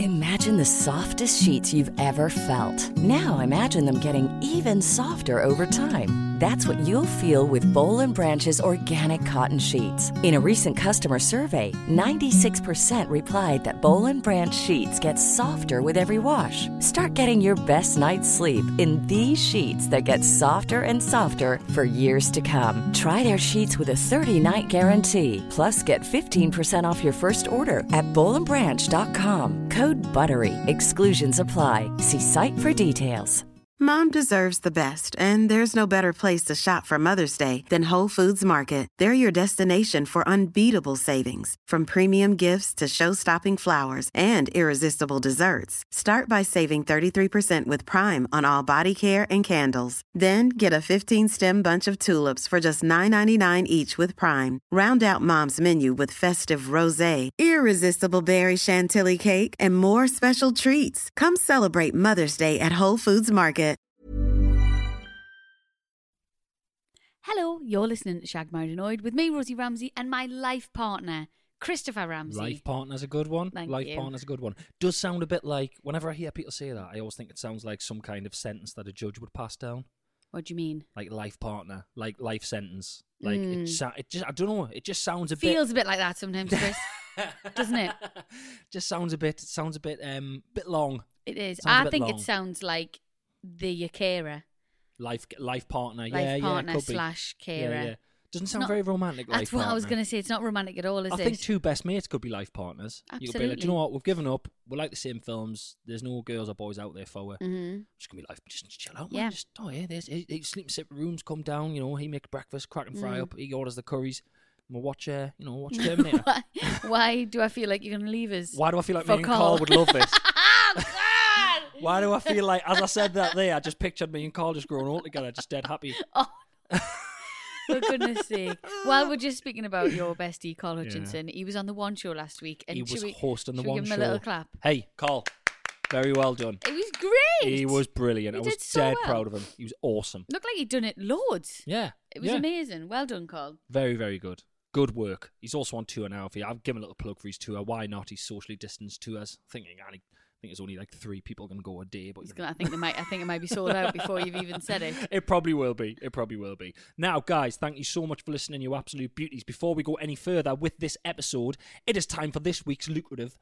Imagine the softest sheets you've ever felt. Now imagine them getting even softer over time. That's what you'll feel with Boll & Branch's organic cotton sheets. In a recent customer survey, 96% replied that Boll & Branch sheets get softer with every wash. Start getting your best night's sleep in these sheets that get softer and softer for years to come. Try their sheets with a 30-night guarantee. Plus, get 15% off your first order at bollandbranch.com. Code BUTTERY. Exclusions apply. See site for details. Mom deserves the best, and there's no better place to shop for Mother's Day than Whole Foods Market. They're your destination for unbeatable savings, from premium gifts to show-stopping flowers and irresistible desserts. Start by saving 33% with Prime on all body care and candles. Then get a 15-stem bunch of tulips for just $9.99 each with Prime. Round out Mom's menu with festive rosé, irresistible berry chantilly cake, and more special treats. Come celebrate Mother's Day at Whole Foods Market. Hello, you're listening to Shagged, Married Annoyed with me, Rosie Ramsey, and my life partner, Christopher Ramsey. Life partner's a good one. Thank you. Partner's a good one. Does sound a bit like, whenever I hear people say that, I always think it sounds like some kind of sentence that a judge would pass down. What do you mean? Like life partner, like life sentence. Like it just, I don't know. It just sounds a bit. Feels a bit like that sometimes, Chris. Doesn't it? Just sounds a bit bit long. It is. Sounds I think it sounds like the carer. Life partner. Life partner could be. / carer. Yeah. Doesn't sound very romantic. That's what I was going to say. It's not romantic at all, is it? I think two best mates could be life partners. Absolutely. You could be like, do you know what? We've given up. We like the same films. There's no girls or boys out there for her. Mm-hmm. Just gonna be life. Just chill out, yeah. man. Just he sleep in separate rooms. Come down. You know, he make breakfast, crack and fry up. He orders the curries. And we'll watch Terminator. Why do I feel like you're going to leave us? Why do I feel like me and Carl would love this? Why do I feel like, as I said that there, I just pictured me and Carl just growing old together, just dead happy. Oh, for goodness sake. While we're just speaking about your bestie, Carl Hutchinson, he was on the One Show last week. And he was hosting the One Show. Show. Give him a little clap. Hey, Carl. Very well done. It was great. He was brilliant. He I was did so dead well. proud of him. He was awesome. Looked like he'd done it loads. Yeah. It was amazing. Well done, Carl. Very, very good. Good work. He's also on tour now. I've given a little plug for his tour. Why not? He's socially distanced tours. I think there's only like 3 people can go a day. But I think it might be sold out before you've even said it. It probably will be. Now, guys, thank you so much for listening, you absolute beauties. Before we go any further with this episode, it is time for this week's lucrative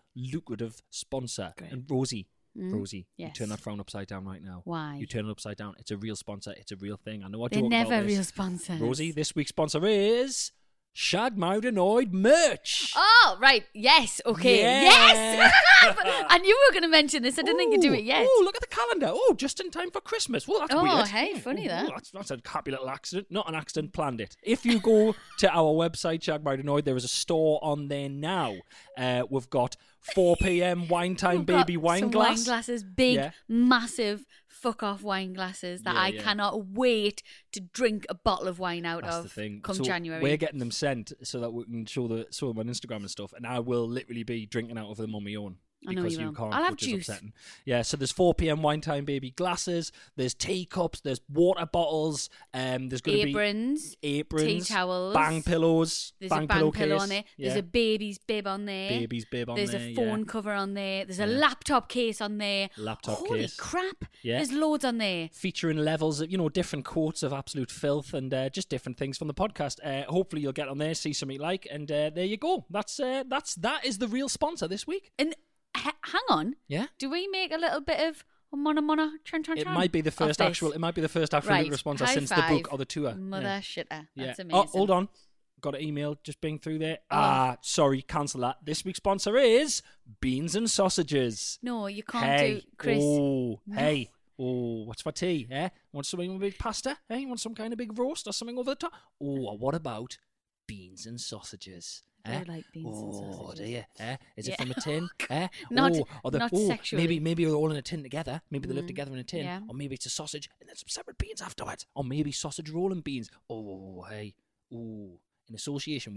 sponsor. Great. And Rosie, yes. you turn that frown upside down right now. Why? You turn it upside down. It's a real sponsor. It's a real thing. I know I They're joke never about this. real sponsors. Rosie, this week's sponsor is Shagged, Married Annoyed merch. Oh, right. Yes. Okay. Yeah. Yes. I knew we were going to mention this. I didn't think you'd do it yet. Oh, look at the calendar. Oh, just in time for Christmas. Well, that's weird. Oh, hey, funny that. That's a happy little accident. Not an accident, planned it. If you go to our website, Shagged, Married Annoyed, there is a store on there now. We've got 4 p.m. wine time baby wine glass. Wine glasses, big, massive, fuck-off wine glasses that I cannot wait to drink a bottle of wine out That's of the thing. come so January. We're getting them sent so that we can show them on Instagram and stuff, and I will literally be drinking out of them on my own. I know Because you you will. can't, I'll have which is juice. upsetting. Yeah, so there's 4 p.m. wine time baby glasses, there's teacups, there's water bottles, there's going to be aprons, tea towels, bang pillows, there's a bang pillow on there, Yeah. there's a baby's bib on there, there's a phone cover on there, there's a laptop case on there. Holy crap, there's loads on there. Featuring levels of, different quotes of absolute filth and just different things from the podcast. Hopefully you'll get on there, see something you like, and there you go. That is the real sponsor this week. And hang on. Yeah. Do we make a little bit of mona chan? It might be the first actual right. response since the book or the tour. Mother shitter. That's amazing. Oh, hold on. Got an email just being through there. Sorry, cancel that. This week's sponsor is Beans and Sausages. No, you can't do, Chris. Oh, no. Hey. Oh, what's for tea? Want something with a big pasta? Want some kind of big roast or something over the top? Oh, what about Beans and Sausages? I like beans and sausages. Do you? Is it from a tin? Not sexually. Maybe they're all in a tin together. Maybe they live together in a tin. Yeah. Or maybe it's a sausage and then some separate beans afterwards. Or maybe sausage rolling beans. Oh, hey. Ooh. In association with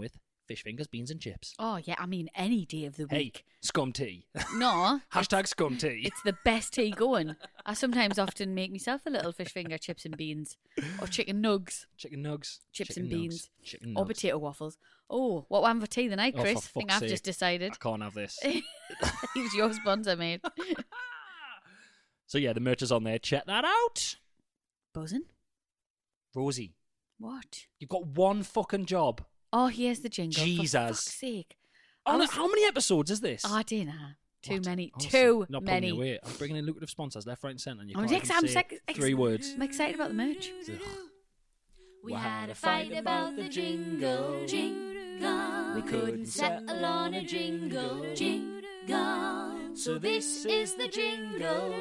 fish fingers, beans and chips. Oh, yeah, I mean, any day of the week. Hey, scum tea. No. Hashtag scum tea. It's the best tea going. I sometimes often make myself a little fish finger, chips and beans. Or chicken nugs. Chicken nugs. Chips and beans. Chicken nugs. Or potato waffles. Oh, what one for tea tonight, Chris? For I think fuck's I've sake. just decided. I can't have this. He was your sponsor, mate. So yeah, the merch is on there. Check that out. Buzzing? Rosie, What? you've got one fucking job. Oh, here's the jingle. Jesus. For fuck's sake. How many episodes is this? Oh, I didn't know. Too What? many. Honestly, Too not many. pulling you away. I'm bringing in lucrative sponsors left, right, and centre. And you I'm can't even say ex- 3 words. I'm excited about the merch. We had a fight about the jingle. We couldn't settle on a jingle. So this is the jingle.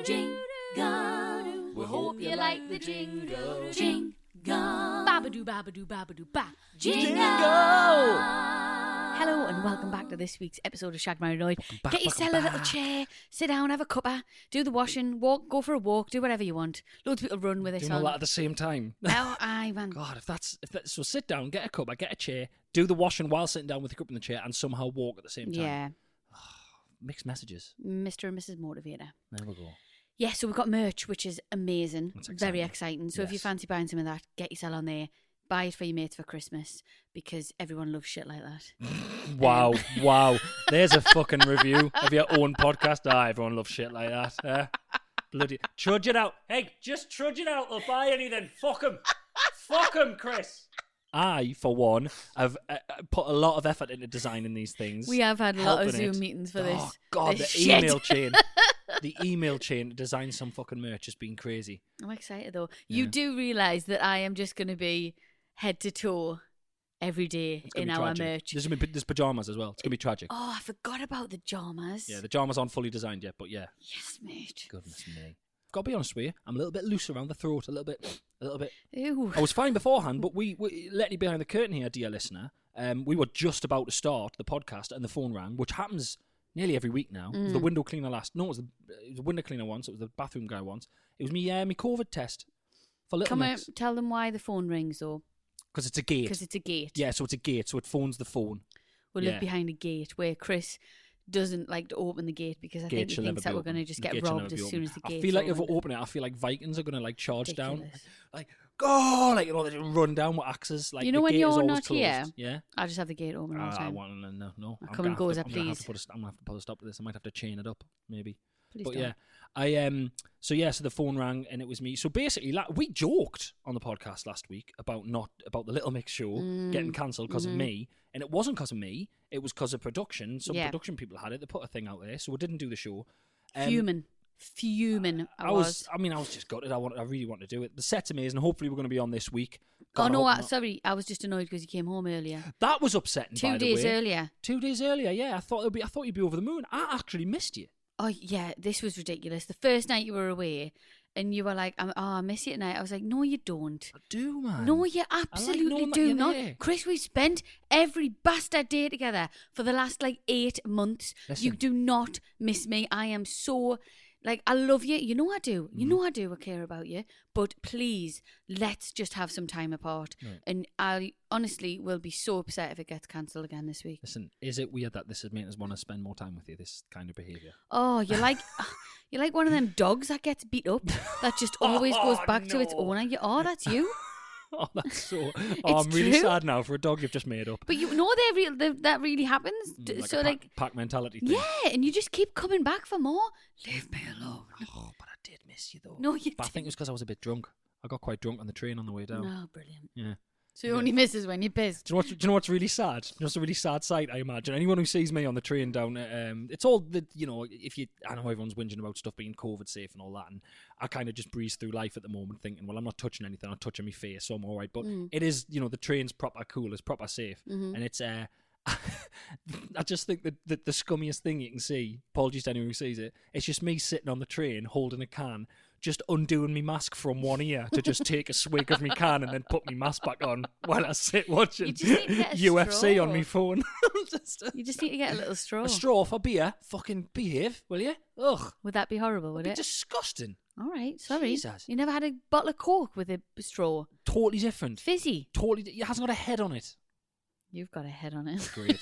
We hope you like the jingle. Babadoo, babadoo, babadoo, ba. Jingle! Hello and welcome back to this week's episode of Shag Married Annoyed. Get yourself a little chair, sit down, have a cuppa, do the washing, walk, go for a walk, do whatever you want. Loads of people run with this Doing on. all that at the same time. Oh, aye, man. God, if that's so, sit down, get a cuppa, get a chair, do the washing while sitting down with your cup in the chair, and somehow walk at the same time. Yeah, Mixed messages. Mr. and Mrs. Motivator. There we go. Yeah, so we've got merch, which is amazing. That's Very exciting. exciting. So if you Yes. fancy buying some of that, get yourself on there. Buy it for your mates for Christmas because everyone loves shit like that. Wow, wow. There's a fucking review of your own podcast. Ah, everyone loves shit like that. Bloody trudge it out. Hey, just trudge it out. They'll buy anything. Fuck 'em. Fuck 'em, Chris. I, for one, have put a lot of effort into designing these things. We have had a lot of helping Zoom it. meetings for Oh, this. God, this the shit. email chain. The email chain to design some fucking merch has been crazy. I'm excited though. You Yeah. do realise that I am just going to be head to toe every day It's gonna in be our tragic. merch. There's pajamas as well. It's going to be tragic. Oh, I forgot about the jammers. Yeah, the pajamas aren't fully designed yet, but yeah. Yes, mate. Goodness me. Got to be honest with you, I'm a little bit loose around the throat, a little bit. Ew. I was fine beforehand, but we let you behind the curtain here, dear listener. We were just about to start the podcast and the phone rang, which happens nearly every week now. It was the window cleaner last. No, it was the window cleaner once. It was the bathroom guy once. It was me COVID test for Little Come on, Mix. tell them why the phone rings though. Because it's a gate. Because it's a gate. Yeah, so it's a gate, so it phones the phone. We yeah. live behind a gate where Chris doesn't like to open the gate because I think he shall thinks never that be we're going to open. just The get gate shall robbed never be as soon open. as the gate. I feel like if we open it, I feel like Vikings are going to like charge down. Ridiculous. Like, go! Like, they just run down with axes. Like, You know the when gate is you're always not closed. here? Yeah. I just have the gate open all the I time. want no. I'll come and go as I I'm gonna have please. to put a stop to this. I might have to chain it up, maybe. Please But don't. yeah, so the phone rang and it was me. So basically, we joked on the podcast last week about the Little Mix show getting cancelled because of me, and it wasn't because of me. It was because of production. Some Yeah. production people had it. They put a thing out there, so we didn't do the show. Fuming. I was. I was just gutted. I really want to do it. The set's amazing. Hopefully, we're going to be on this week. Oh God, no! I hope not. Sorry, I was just annoyed because you came home earlier. That was upsetting. 2 by the days way. earlier. 2 days earlier. Yeah, I thought you'd be over the moon. I actually missed you. Oh yeah, this was ridiculous. The first night you were away, and you were like, I miss you tonight." I was like, "No, you don't. I do, man. No, you absolutely knowing that do you're not, there. Chris. We've spent every bastard day together for the last 8 months. Listen. You do not miss me. I am so." I love you. You know I do. You know I do. I care about you. But please, let's just have some time apart. Right. And I honestly will be so upset if it gets cancelled again this week. Listen, is it weird that this is making us want to spend more time with you? This kind of behaviour. Oh, you're like one of them dogs that gets beat up that just always goes back to its no. owner. That's you. Oh, that's so. It's I'm really true. sad now for a dog you've just made up. But you know that really happens. Pack mentality thing. Yeah, and you just keep coming back for more. Leave me alone. Oh, but I did miss you though. No, you But I think it was because I was a bit drunk. I got quite drunk on the train on the way down. No, brilliant. Yeah. So you only misses when you're pissed. Do you know what's really sad? Do you know what's a really sad sight, I imagine? Anyone who sees me on the train down, it's all the, I know everyone's whinging about stuff being COVID safe and all that, and I kind of just breeze through life at the moment thinking, well, I'm not touching anything, I'm touching my face, so I'm all right. But it is, the train's proper cool, it's proper safe, and it's, I just think that the scummiest thing you can see, apologies to anyone who sees it, it's just me sitting on the train holding a can, just undoing my mask from one ear to just take a swig of my can and then put my mask back on while I sit watching You just need to get a UFC straw. on my phone. You just need to get a little straw. A straw for beer? Fucking behave, will you? Ugh. Would that be horrible, would It'd be it? disgusting. All right, sorry. Jesus. You never had a bottle of Coke with a straw? Totally different. Fizzy. Totally. It hasn't got a head on it. You've got a head on it. Great.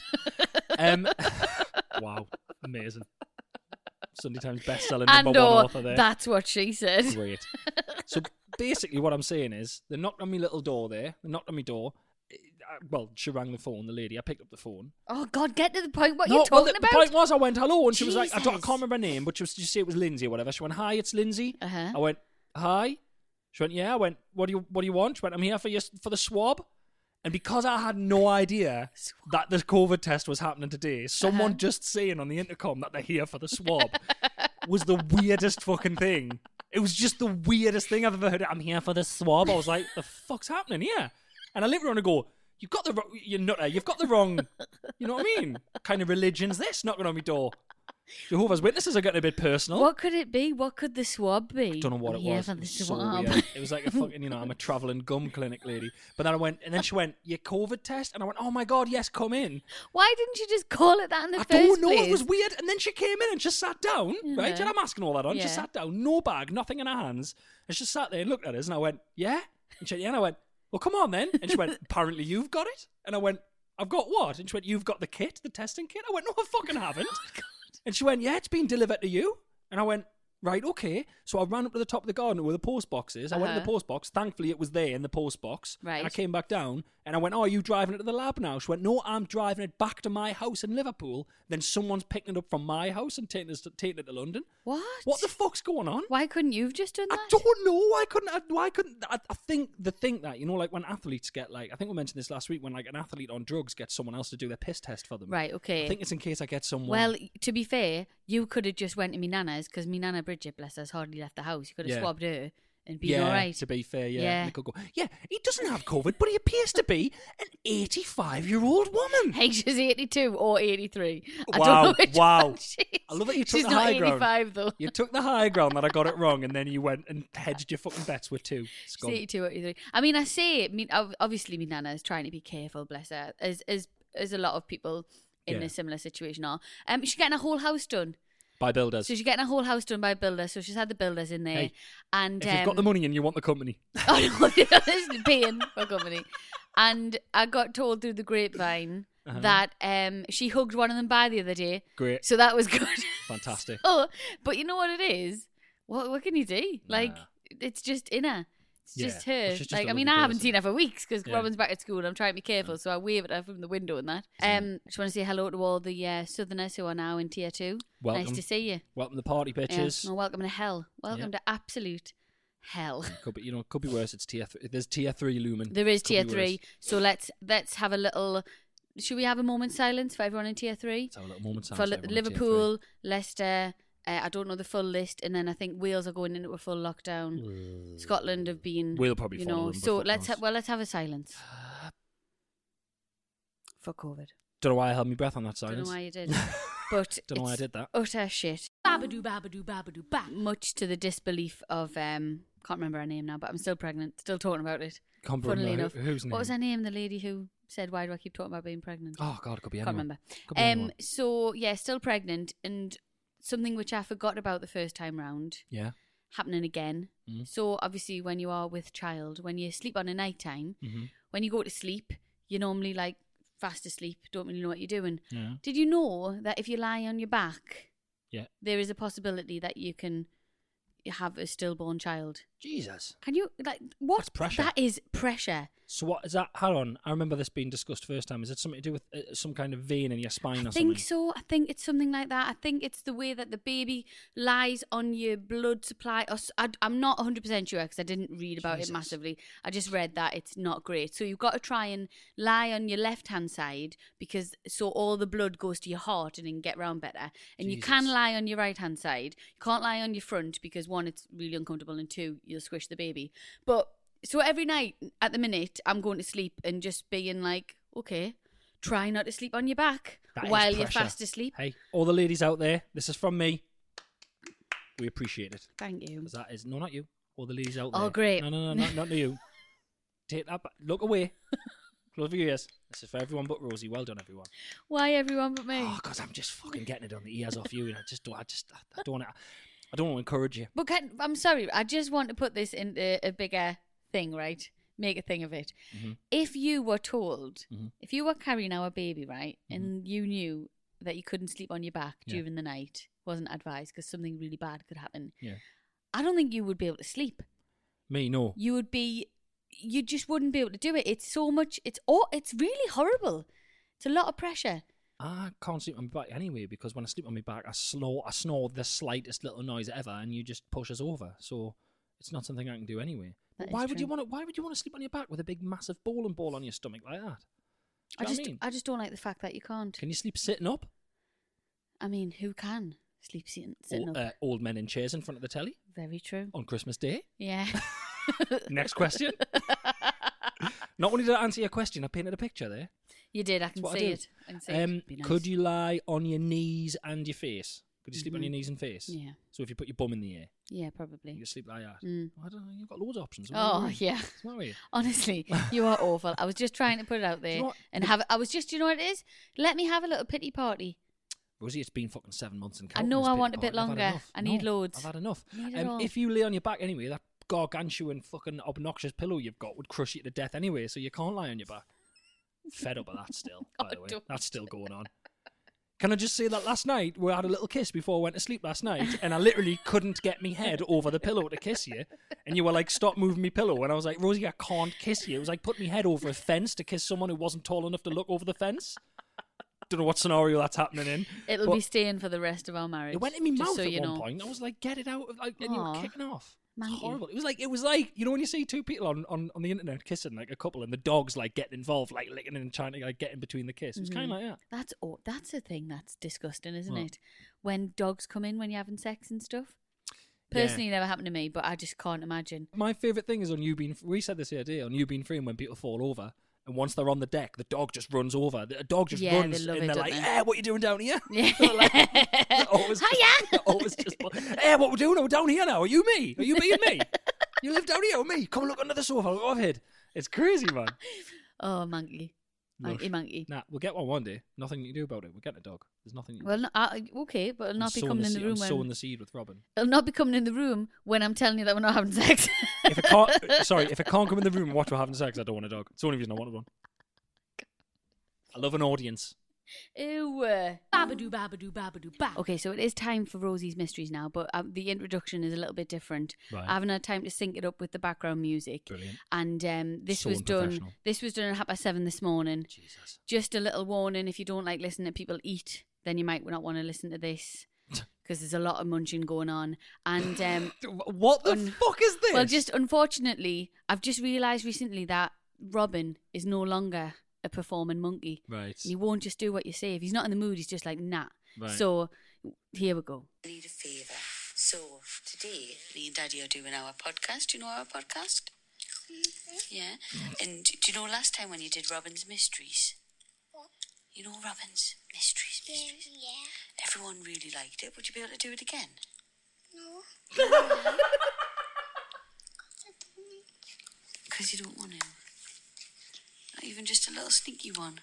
Wow, amazing. Sunday Times best-selling And number one author there. that's what she said. Great. So basically what I'm saying is, they knocked on my little door there. They knocked on my door. Well, she rang the phone, the lady. I picked up the phone. Oh, God, get to the point. What are you talking the about? point was I went, hello, and she was like, I Jesus. can't remember her name, but she was just say it was Lindsay or whatever. She went, hi, it's Lindsay. Uh-huh. I went, hi. She went, yeah. I went, what do you want? She went, I'm here for the swab. And because I had no idea that the COVID test was happening today, someone just saying on the intercom that they're here for the swab was the weirdest fucking thing. It was just the weirdest thing I've ever heard. I'm here for the swab. I was like, the fuck's happening here? And I looked around and go, you've got the wrong, you know what I mean? Kind of religion's this knocking on my door? Jehovah's Witnesses are getting a bit personal. What could it be? What could the swab be? Don't know what it was. For It the was so swab. weird. It was like a fucking, I'm a travelling gum clinic lady. But then I went, and then she went, your COVID test? And I went, oh my God, yes, come in. Why didn't you just call it that in the I first don't know, place? it was weird. And then she came in and just sat down, right? She had a mask and all that on. Yeah. She sat down, no bag, nothing in her hands. And she sat there and looked at us, and I went, yeah? And she went, yeah. And I went, well, come on then. And she went, apparently you've got it. And I went, I've got what? And she went, you've got the kit, the testing kit? I went, no, I fucking haven't. And she went, yeah, it's been delivered to you. And I went, right, okay. So I ran up to the top of the garden where the post box is. I went in the post box. Thankfully, it was there in the post box. Right. And I came back down and I went, oh, are you driving it to the lab now? She went, no, I'm driving it back to my house in Liverpool. Then someone's picking it up from my house and taking it to London. What? What the fuck's going on? Why couldn't you have just done that? I don't know. Why couldn't? I think that, you know, like when athletes get I think we mentioned this last week, when like an athlete on drugs gets someone else to do their piss test for them. Right, okay. I think it's in case I get someone. Well, to be fair, you could have just went to me nana's, because me nana Bridget, bless her, has hardly left the house. You could have Yeah. swabbed her and been yeah, all right. to be fair, yeah. Yeah. They could go, yeah, he doesn't have COVID, but he appears to be an 85-year-old woman. Hey, she's 82 or 83. I Wow, don't know which wow. one she is. I love that you took She's the not high 85 ground. though. You took the high ground that I got it wrong, and then you went and hedged your fucking bets with two. She's 82 or 83. I mean, I say, obviously, me nana is trying to be careful, bless her, as a lot of people in Yeah. a similar situation are. She's getting a whole house done. By builders. So she's getting a whole house done by builders. So she's had the builders in there. Hey, and if you've got the money and you want the company. Oh no, it's paying for company. And I got told through the grapevine that she hugged one of them by the other day. Great. So that was good. Fantastic. Oh, but you know what it is? What can you do? Like, Nah. it's just in her. It's Yeah. just her. Well, she's just Like, a I mean, lovely I haven't person. seen her for weeks because Yeah. Robin's back at school. I'm trying to be careful, so I wave at her from the window and that. Just want to say hello to all the Southerners who are now in Tier 2. Welcome. Nice to see you. Welcome to the party, bitches. Yeah. Well, welcome to hell. Welcome to absolute hell. Could be, could be worse. It's tier 3. There's tier 3 looming. There is Could Tier be 3. worse. So let's have a little. Should we have a moment's silence for everyone in Tier 3? Let's have a little moment. For Liverpool, Leicester, I don't know the full list, and then I think Wales are going into a full lockdown. Scotland have been. We'll probably you follow know. them, but So fuck let's knows. let's have a silence for COVID. Don't know why I held my breath on that Don't silence. know why you did, but Don't know why I it's did that. utter shit. Babadoo, babadoo, babadoo, ba. Much to the disbelief of can't remember her name now, but I'm still pregnant. Still talking about it. Can't Funnily remember enough, whose name. what was her name? The lady who said, "Why do I keep talking about being pregnant?" Oh God, it could be Can't anyone. remember. Could be anyone. So yeah, still pregnant, and something which I forgot about the first time round Yeah. happening again. Mhm. So obviously, when you are with child, when you sleep on a night time, Mhm. when you go to sleep, you're normally like fast asleep, don't really know what you're doing. Yeah. Did you know that if you lie on your back, Yeah. there is a possibility that you can have a stillborn child? Jesus. Can you what? That's pressure. That is pressure. So what is that? Hold on. I remember this being discussed first time. Is it something to do with some kind of vein in your spine I or think something? so. I think it's something like that. I think it's the way that the baby lies on your blood supply. I'm not 100% sure because I didn't read about Jesus. it massively. I just read that it's not great. So you've got to try and lie on your left-hand side because so all the blood goes to your heart and it can get round better. And you can Jesus. lie on your right-hand side. You can't lie on your front because one, it's really uncomfortable, and two, you'll squish the baby. But so every night at the minute, I'm going to sleep and just being like, okay, try not to sleep on your back That is while you're pressure. fast asleep. Hey, all the ladies out there, this is from me. We appreciate it. Thank you. 'Cause that is no, not you. All the ladies out there. Oh, great. No, not to you. Take that back. Look away. Close your ears. This is for everyone but Rosie. Well done, everyone. Why everyone but me? Oh, because I'm just fucking getting it on the ears off you, and I don't want to encourage you. But I'm sorry, I just want to put this into a bigger thing, right? make a thing of it. Mhm. If you were told, Mhm. if you were carrying our baby, right, Mhm. and you knew that you couldn't sleep on your back Yeah. during the night, wasn't advised because something really bad could happen. Yeah. I don't think you would be able to sleep. Me, no. You just wouldn't be able to do it. It's so much. It's really horrible. It's a lot of pressure. I can't sleep on my back anyway because when I sleep on my back, I snore the slightest little noise ever, and you just push us over. So it's not something I can do anyway. That is Why would you true. want to? Why would you want to sleep on your back with a big, massive bowling ball on your stomach like that? Do you know what I mean? I just don't like the fact that you can't. Can you sleep sitting up? I mean, who can sleep sitting up? Old men in chairs in front of the telly Very true. on Christmas Day. Yeah. Next question. Not only did I answer your question, I painted a picture there. You did. I can what I see do. it. I can see it. Be nice. Could you lie on your knees and your face? Could you sleep on Mhm. your knees and face? Yeah. So if you put your bum in the air, Yeah, you probably. can sleep like that. Mm. I don't know. You've got loads of options. Oh, yeah. What's the matter with you? Honestly, you are awful. I was just trying to put it out Do you there know what? and have. I was just. Do you know what it is? Let me have a little pity party. Rosie, it's been fucking 7 months and I counting. know this I bit want a bit apart. I've had longer. enough. I need No, loads. I've had enough. Need it all. If you lay on your back anyway, that gargantuan fucking obnoxious pillow you've got would crush you to death anyway, so you can't lie on your back. Fed up of that still, by the way. don't. That's still going on. Can I just say that last night we had a little kiss before I went to sleep last night, and I literally couldn't get me head over the pillow to kiss you, and you were like, "Stop moving me pillow," and I was like, "Rosie, I can't kiss you." It was like putting me head over a fence to kiss someone who wasn't tall enough to look over the fence. Don't know what scenario that's happening in. It'll but be staying for the rest of our marriage. It went in my just mouth so at you one know. point. I was like, "Get it out!" And you were Aw. kicking off. It's Manky. horrible. It was like you know when you see two people on the internet kissing like a couple, and the dog's like getting involved, like licking and trying to like get in between the kiss. It was kind of like that. That's a thing that's disgusting, isn't What? it? When dogs come in when you're having sex and stuff. Yeah. Personally, never happened to me, but I just can't imagine. My favourite thing is on You Being... We said this the other day, on You Being Free, when people fall over, and once they're on the deck, the dog just runs over. The dog just Yeah, runs, they love and it, they're don't like, they? "Hey, what you doing down here?" Yeah. They're like, they're always Hiya! They're always just, "Hey, what we're doing? We're down here now. Are you me? Are you being me? You live down here with me? Come look under the sofa. Look overhead." It's crazy, man. Oh, monkey. Lush. Monkey. Nah, we'll get one day. Nothing you can do about it. We'll get a dog. There's nothing you Well, no, okay, but it'll not be coming in the room I'm sowing when... the seed with Robin. It'll not be coming in the room when I'm telling you that we're not having sex. If it can't, if it can't come in the room and watch we're having sex, I don't want a dog. It's the only reason I wanted one. I love an audience. Ew. Babadoo, babadoo, babadoo, ba. Okay, so it is time for Rosie's Mysteries now, but the introduction is a little bit different. Right. I haven't had time to sync it up with the background music. Brilliant. And this So was done. unprofessional. This was done at 7:30 this morning. Jesus. Just a little warning: if you don't like listening to people eat, then you might not want to listen to this because there's a lot of munching going on. And What the fuck is this? well, just unfortunately, I've just realised recently that Robin is no longer a performing monkey. Right. And he won't just do what you say. If he's not in the mood, he's just like, nah. Right. So here we go. I need a favour. So today, me and Daddy are doing our podcast. Do you know our podcast? Yeah. And do you know last time when you did Robin's Mysteries? What? You know Robin's Mysteries? Yeah. Everyone really liked it. Would you be able to do it again? No. Because you don't want to. Not even just a little sneaky one.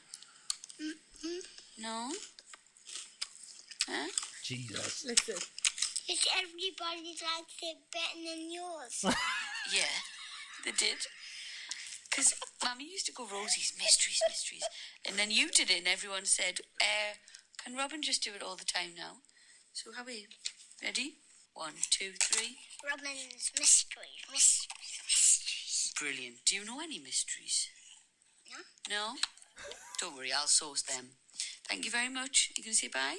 No? Huh? Jesus. Listen. It's everybody likes it better than yours. Yeah, they did. Because Mummy used to go, Rosie's Mysteries. And then you did it and everyone said, can Robin just do it all the time now? So how are we? Ready? 1, 2, 3. Robin's mysteries. Brilliant. Do you know any mysteries? No. No? Don't worry, I'll source them. Thank you very much. You can say bye?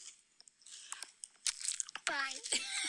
Bye.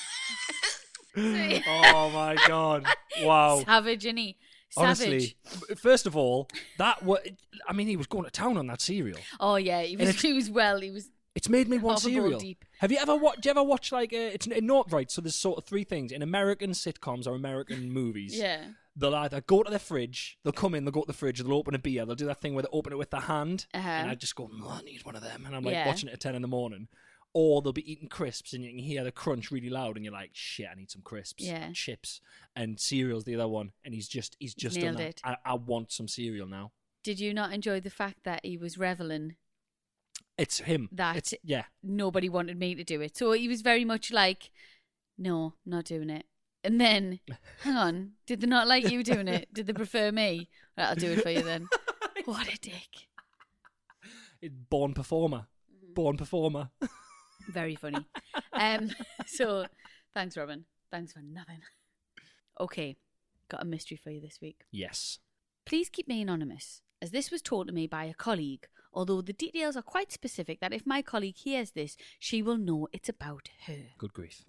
Oh my god! Wow. Savage, isn't he? Savage. Honestly, first of all, he was going to town on that cereal. Oh yeah, he was. It's made me want Half a bowl cereal. deep. Have you ever watched? Do you ever watch like it's not right? So there's sort of three things in American sitcoms or American movies. Yeah. They'll either go to their fridge, they'll come in, they'll go to the fridge, they'll open a beer, they'll do that thing where they open it with their hand, and I just go, I need one of them, and I'm like Yeah. watching it at 10 in the morning. Or they'll be eating crisps, and you can hear the crunch really loud, and you're like, shit, I need some crisps, Yeah. chips, and cereal's the other one, and he's just Nailed done it. that. I want some cereal now. Did you not enjoy the fact that he was reveling It's him. that Yeah. nobody wanted me to do it? So he was very much like, no, not doing it. And then, hang on, did they not like you doing it? Did they prefer me? Right, I'll do it for you then. What a dick. Born performer. Born performer. Very funny. So, thanks, Robin. Thanks for nothing. Okay, got a mystery for you this week. Yes. Please keep me anonymous, as this was told to me by a colleague, although the details are quite specific that if my colleague hears this, she will know it's about her. Good grief.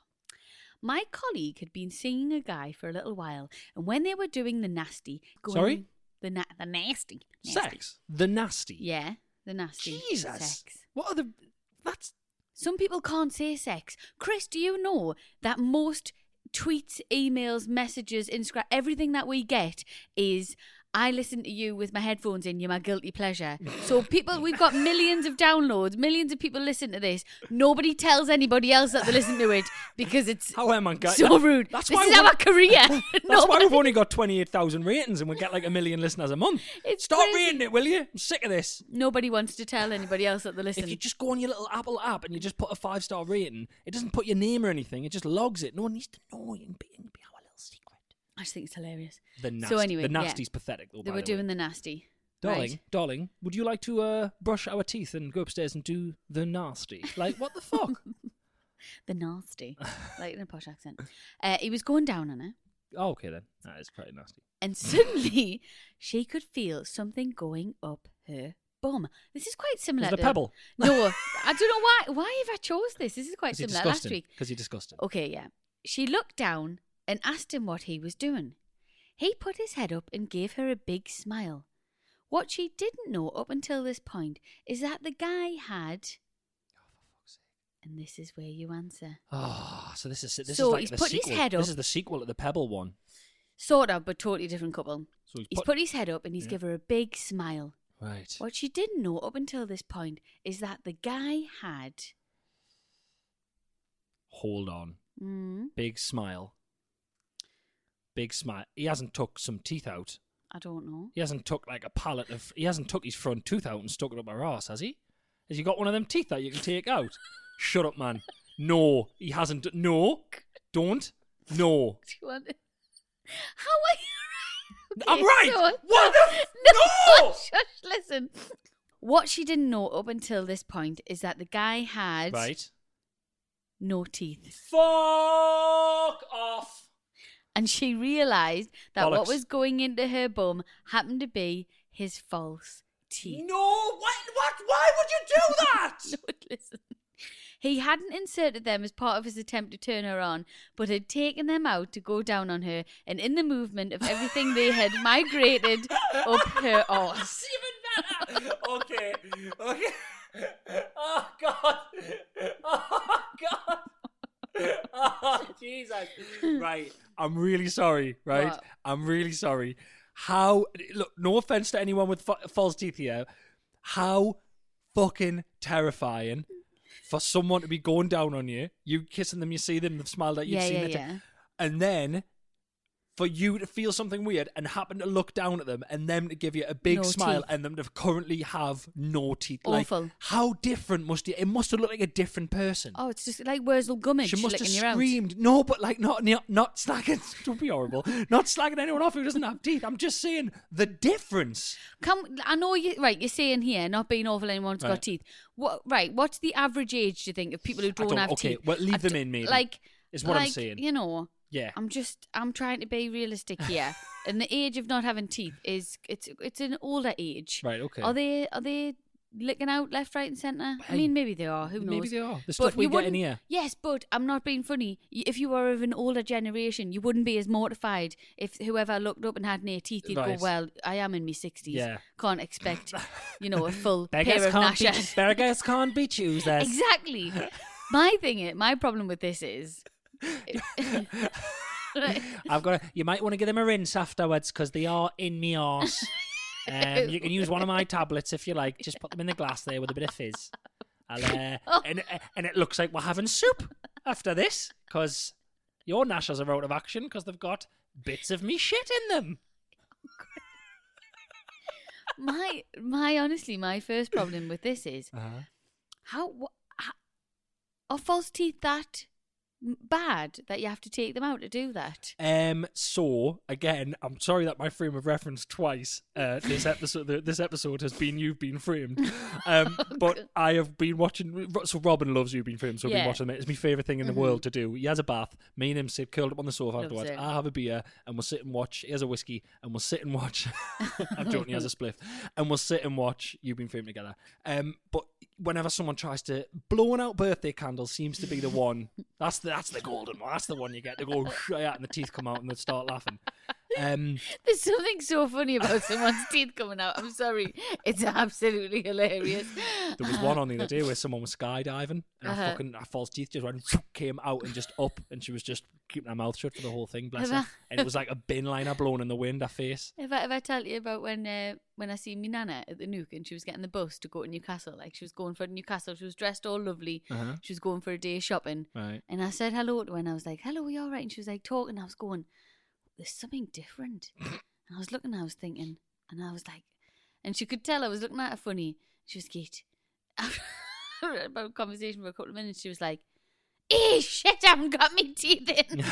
My colleague had been seeing a guy for a little while, and when they were doing the nasty... Sorry? The nasty. Sex? The nasty? Yeah, the nasty. Jesus. Sex. What are the... That's... Some people can't say sex. Chris, do you know that most tweets, emails, messages, Instagram, everything that we get is... I listen to you with my headphones in, you're my guilty pleasure. So people, we've got millions of downloads, millions of people listen to this. Nobody tells anybody else that they listen to it because it's How am I so rude. That's this why is our career. That's why we've only got 28,000 ratings and we get like 1 million listeners a month. It's Stop crazy. rating it, will you? I'm sick of this. Nobody wants to tell anybody else that they listen. If you just go on your little Apple app and you just put a 5-star rating, it doesn't put your name or anything, it just logs it. No one needs to know. You can be our little secret. I just think it's hilarious. The nasty. So anyway, the nasty's pathetic though. They by were the doing way. the nasty. Darling, Right. darling, would you like to brush our teeth and go upstairs and do the nasty? Like, what the fuck? The nasty. Like in a posh accent. He was going down on her. Oh, okay then. That is quite nasty. And suddenly she could feel something going up her bum. This is quite similar Was it a to... pebble? No, I don't know why have I chose this. This is quite Because you're similar last disgusting. week. Because you're disgusting. Okay, yeah. She looked down and asked him what he was doing. He put his head up and gave her a big smile. What she didn't know up until this point is that the guy had... And this is where you answer. Oh, so this is So like he's the put his sequel. head up. This is the sequel to the Pebble one. Sort of, but totally different couple. So He's put his head up and he's given her a big smile. Right. What she didn't know up until this point is that the guy had... Hold on. Big smile. Big smile. He hasn't took some teeth out. I don't know. He hasn't took like a pallet of... He hasn't took his front tooth out and stuck it up her arse, has he? Has he got one of them teeth that you can take out? Shut up, man. No, he hasn't. No, don't. No. Do you want... How are you right? I'm right. so- What the... No! Shush, listen. What she didn't know up until this point is that the guy had Right. no teeth. Fuck off. And she realised that what Bollocks. was going into her bum happened to be his false teeth. No, what? Why would you do that? No, listen. He hadn't inserted them as part of his attempt to turn her on, but had taken them out to go down on her, and in the movement of everything they had migrated up her arse. Even better. Okay. Oh God. Oh God. Oh Jesus. Right. I'm really sorry. Right. What? I'm really sorry. How? Look. No offense to anyone with false teeth here. How fucking terrifying for someone to be going down on you. You kissing them. You see them. They've smiled at you. Yeah, you've seen yeah, it, yeah. and then for you to feel something weird and happen to look down at them and them to give you a big No smile teeth. and them to currently have no teeth. Awful. Like, how different must you... It must have looked like a different person. Oh, it's just like Wurzel Gummidge She must have licking you out. screamed. No, but like not slagging... Don't be horrible. Not slagging anyone off who doesn't have teeth. I'm just saying the difference. I know you. Right, you're saying here, not being awful. Anyone's Right. got teeth. What? Right. What's the average age? Do you think of people who don't have okay, teeth? well, leave I them d- in, maybe, Like, is what I'm saying. You know. Yeah. I'm trying to be realistic here. And the age of not having teeth is it's an older age. Right, okay. Are they licking out left, right, and centre? I mean, maybe they are. Who knows? Maybe they are. The But stuff we you get in wouldn't- here. Yes, but I'm not being funny. If you were of an older generation, you wouldn't be as mortified if whoever looked up and had no teeth. You'd Right. go, well, I am in my 60s. Yeah. Can't expect, a full Beggars pair of gnashers. beggars can't be choosers. Exactly. My problem with this is... You might want to give them a rinse afterwards because they are in me arse. You can use one of my tablets if you like. Just put them in the glass there with a bit of fizz. And it looks like we're having soup after this because your gnashers are out of action because they've got bits of me shit in them. Honestly, my first problem with this is how are false teeth that bad that you have to take them out to do that? So again, I'm sorry that my frame of reference twice. This episode has been You've Been Framed. But I have been watching. So Robin loves You've Been Framed. So I've been watching it. It's my favourite thing in the world to do. He has a bath. Me and him sit curled up on the sofa afterwards. it. I have a beer and we'll sit and watch. He has a whiskey and we'll sit and watch. I'm joking. He has a spliff and we'll sit and watch You've Been Framed together. But whenever someone tries to blowing out birthday candles seems to be the one. That's the golden one. That's the one you get to go and the teeth come out and they start laughing. There's something so funny about someone's teeth coming out. I'm sorry. It's absolutely hilarious. There was one on the other day where someone was skydiving and her false teeth just went, came out and just up, and she was just keeping her mouth shut for the whole thing, bless her. And it was like a bin liner blowing in the wind, her face. If I tell you about when I seen my nana at the Nuke and she was getting the bus to go to Newcastle, like she was going for Newcastle, she was dressed all lovely, she was going for a day shopping, right. And I said hello to her and I was like, hello, are you alright? And she was like talking, I was going, there's something different. And I was looking, I was thinking, and I was like, and she could tell I was looking at her funny. She was Kate. About a conversation for a couple of minutes, she was like, shit, I haven't got my teeth in.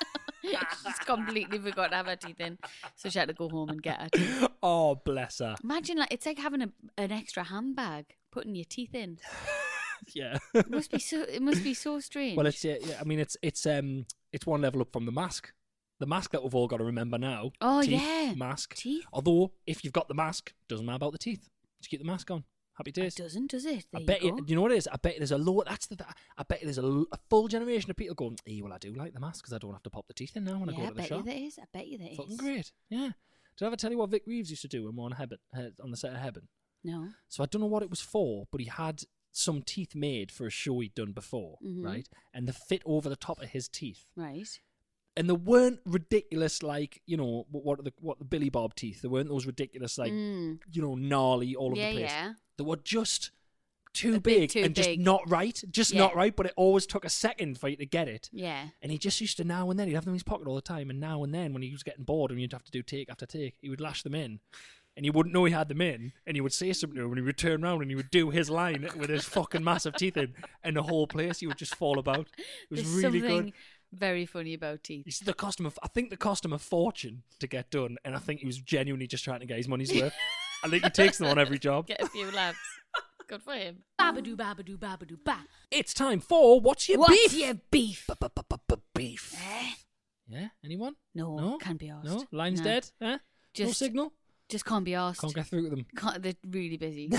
She's completely forgot to have her teeth in, so she had to go home and get her teeth. Oh, bless her. Imagine, like, it's like having an extra handbag, putting your teeth in. Yeah. It must be so strange. Well, it's I mean, it's one level up from the mask. The mask that we've all got to remember now. Oh, teeth, yeah. Mask. Teeth. Although, if you've got the mask, doesn't matter about the teeth. Just keep the mask on. Happy days. It doesn't, does it? There I bet you go. you know what it is? I bet there's a low. I bet there's a full generation of people going, hey, well, I do like the mask because I don't have to pop the teeth in now when I go to the shop. I bet you there is. Fucking great. Yeah. Did I ever tell you what Vic Reeves used to do when we were on the set of Heaven? No. So I don't know what it was for, but he had some teeth made for a show he'd done before, right? And they fit over the top of his teeth. Right. And they weren't ridiculous like, you know, what the Billy Bob teeth. They weren't those ridiculous like, you know, gnarly all over the place. Yeah. They were just too big and just not right. Not right, but it always took a second for you to get it. Yeah. And he just used to now and then, he'd have them in his pocket all the time, and now and then when he was getting bored and you'd have to do take after take, he would lash them in. And you wouldn't know he had them in, and he would say something to him, and he would turn around and he would do his line with his fucking massive teeth in, and the whole place, he would just fall about. It was There's really something good. Very funny about teeth. I think the cost him a fortune to get done, and I think he was genuinely just trying to get his money's worth. I think he takes them on every job. Get a few laughs. Good for him. Babadoo, babadoo, babadoo, ba. It's time for What's Your Beef? What's your beef? Beef. Yeah? Anyone? No, can't be arsed. No? Line's No. dead? No Just- signal? Just can't be asked. Can't get through to them. They're really busy.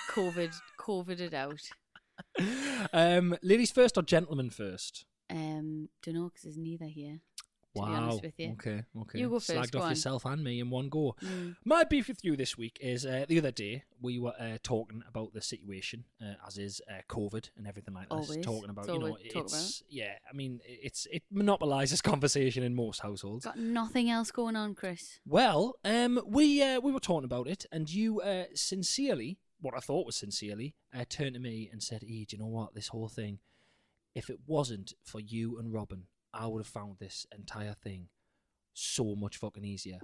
COVID it out. Ladies first or gentlemen first? Don't know because there's neither here. To be Wow. honest with you. Okay. You go first, Slagged go off on. yourself and me in one go. My beef with you this week is the other day we were talking about the situation as is COVID and everything like this. Always. Talking about It's all you know we talk it's yeah. I mean it monopolises conversation in most households. Got nothing else going on, Chris. Well, we were talking about it, and you sincerely, what I thought was sincerely, turned to me and said, "E, do you know what? This whole thing, if it wasn't for you and Robin, I would have found this entire thing so much fucking easier."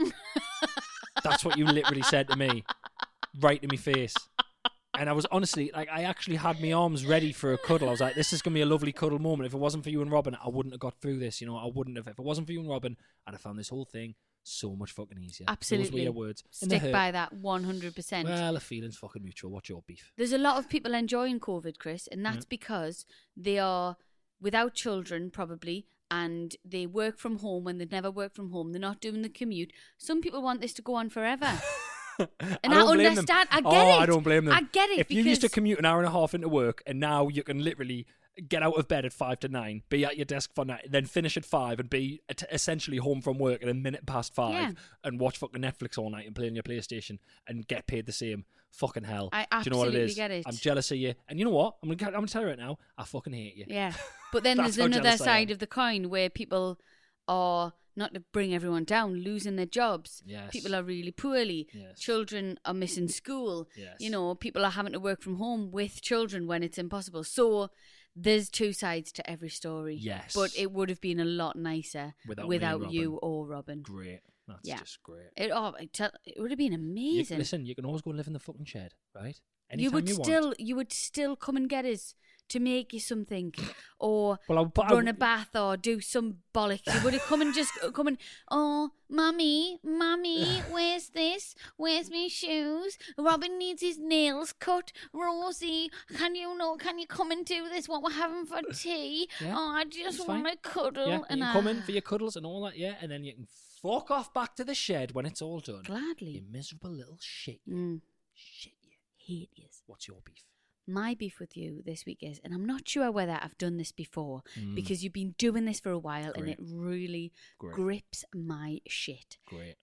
That's what you literally said to me, right to my face. And I was honestly, like, I actually had my arms ready for a cuddle. I was like, this is going to be a lovely cuddle moment. If it wasn't for you and Robin, I wouldn't have got through this. You know, I wouldn't have. If it wasn't for you and Robin, I'd have found this whole thing so much fucking easier. Absolutely. Those were your words. And they Stick hurt. by that 100%. Well, the feeling's fucking mutual. What's your beef? There's a lot of people enjoying COVID, Chris, and that's because they are without children, probably, and they work from home when they've never worked from home. They're not doing the commute. Some people want this to go on forever. And I don't blame them. understand. I get Oh, it. I don't blame them. I get it. If you used to because- commute an hour and a half into work, and now you can literally get out of bed at 5 to 9, be at your desk for 9, then finish at 5 and be essentially home from work at a minute past 5 Yeah. and watch fucking Netflix all night and play on your PlayStation and get paid the same. Fucking hell. I Do you know what it absolutely is? get it. I'm jealous of you. And you know what? I'm gonna tell you right now, I fucking hate you. Yeah. But then That's there's how another jealous I am. side of the coin where people are, not to bring everyone down, losing their jobs. Yes. People are really poorly. Yes. Children are missing school. Yes. You know, people are having to work from home with children when it's impossible. So there's two sides to every story. Yes. But it would have been a lot nicer Without me and you Robin. or Robin. Great. That's Yeah. just great. It would have been amazing. Listen, you can always go and live in the fucking shed, right? Anytime you would want. still come and get us to make you something, or Well, run a bath, or do some bollocks. You would have come and, oh, mummy, where's this? Where's my shoes? Robin needs his nails cut. Rosie, can you come and do this? What we're having for tea? Yeah, Oh, I just it's want fine. to cuddle. Yeah, and you come in for your cuddles and all that, yeah, and then you can fuck off back to the shed when it's all done. Gladly. You miserable little shit. Shit, you. Hate yous. What's your beef? My beef with you this week is, and I'm not sure whether I've done this before, because you've been doing this for a while, and Great. it really Great. grips my shit. Great.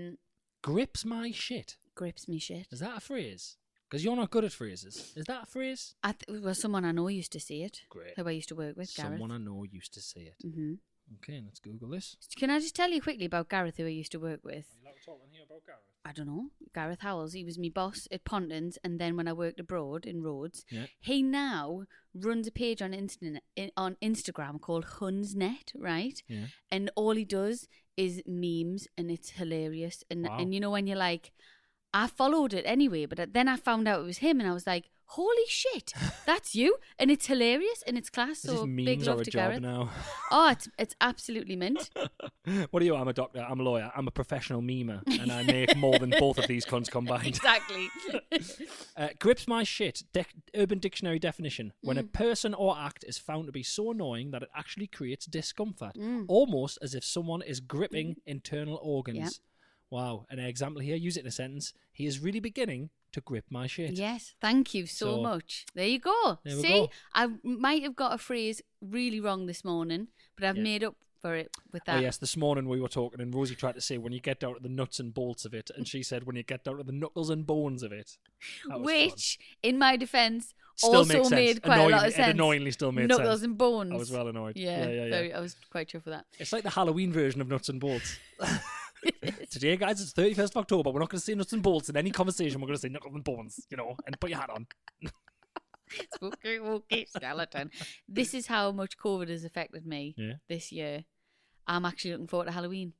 Grips Grips my shit. me shit. Is that a phrase? Because you're not good at phrases. Is that a phrase? Well, someone I know used to say it. Great. Who I used to work with, Gareth. Someone I know used to say it. hmm Okay, let's Google this. Can I just tell you quickly about Gareth, who I used to work with? Are you allowed to talk on here about Gareth? I don't know. Gareth Howells. He was my boss at Pontins, and then when I worked abroad in Rhodes, Yeah. he now runs a page on Instagram called Hunsnet, right? Yeah. And all he does is memes, and it's hilarious. And Wow. and you know when you're like, I followed it anyway, but then I found out it was him, and I was like, holy shit, that's you, and it's hilarious and it's class. As if So memes big love are a to job Gareth. now. Oh, it's absolutely mint. What are you? I'm a doctor. I'm a lawyer. I'm a professional memer, and I make more than both of these cunts combined. Exactly. Grips my shit. Urban Dictionary definition: when a person or act is found to be so annoying that it actually creates discomfort, almost as if someone is gripping internal organs. Yep. Wow. An example here. Use it in a sentence. He is really beginning to grip my shit. Yes, thank you so much. There you go. There we See, go. I might have got a phrase really wrong this morning, but I've Yeah. made up for it with Oh that. yes, this morning we were talking and Rosie tried to say when you get down to the nuts and bolts of it, and she said when you get down to the knuckles and bones of it. That was Which, in my defence, Still also makes sense. made quite a lot of Annoyingly- sense. it annoyingly still made Knuckles sense. and bones. I was well annoyed. Yeah, Yeah. very- I was quite sure for that. It's like the Halloween version of nuts and bolts. Today, guys, it's 31st of October. We're not going to say nuts and bolts in any conversation. We're going to say knuckles and bones, and put your hat on. Spooky skeleton. This is how much COVID has affected me this year. I'm actually looking forward to Halloween.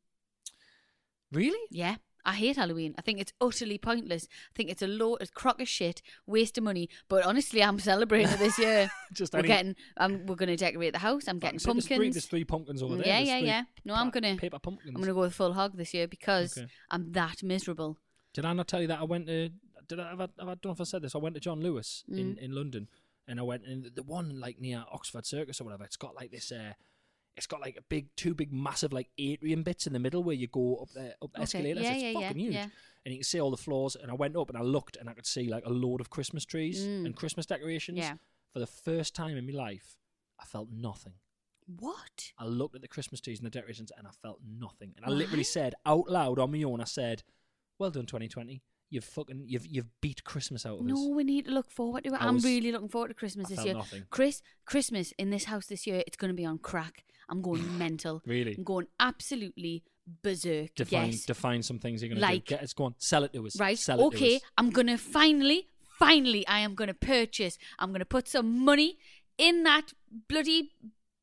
Really? Yeah. I hate Halloween. I think it's utterly pointless. I think it's a crock of shit, waste of money. But honestly, I'm celebrating it this year. Just we're any- going to decorate the house. I'm getting So pumpkins. There's three pumpkins over there. Yeah, There's yeah, three yeah. No, I'm gonna pumpkins. go with full hog this year because Okay. I'm that miserable. Did I not tell you that I went to? I don't know if I said this. I went to John Lewis in London, and I went in the one like near Oxford Circus or whatever. It's got like this. It's got like two big, massive like atrium bits in the middle where you go up the escalators. Yeah, It's yeah, fucking yeah, huge. yeah. And you can see all the floors. And I went up and I looked and I could see like a load of Christmas trees and Christmas decorations. Yeah. For the first time in my life, I felt nothing. What? I looked at the Christmas trees and the decorations and I felt nothing. And I literally said out loud on my own, I said, "Well done, 2020. You've beat Christmas out of us." No, we need to look forward to it. I'm really looking forward to Christmas I this felt year. nothing. Christmas in this house this year, it's going to be on crack. I'm going mental. Really? I'm going absolutely berserk. Define some things you're going to Like- do. Go on, sell it to us. Right? Sell it to Okay, us. I'm going to finally, I am going to purchase. I'm going to put some money in that bloody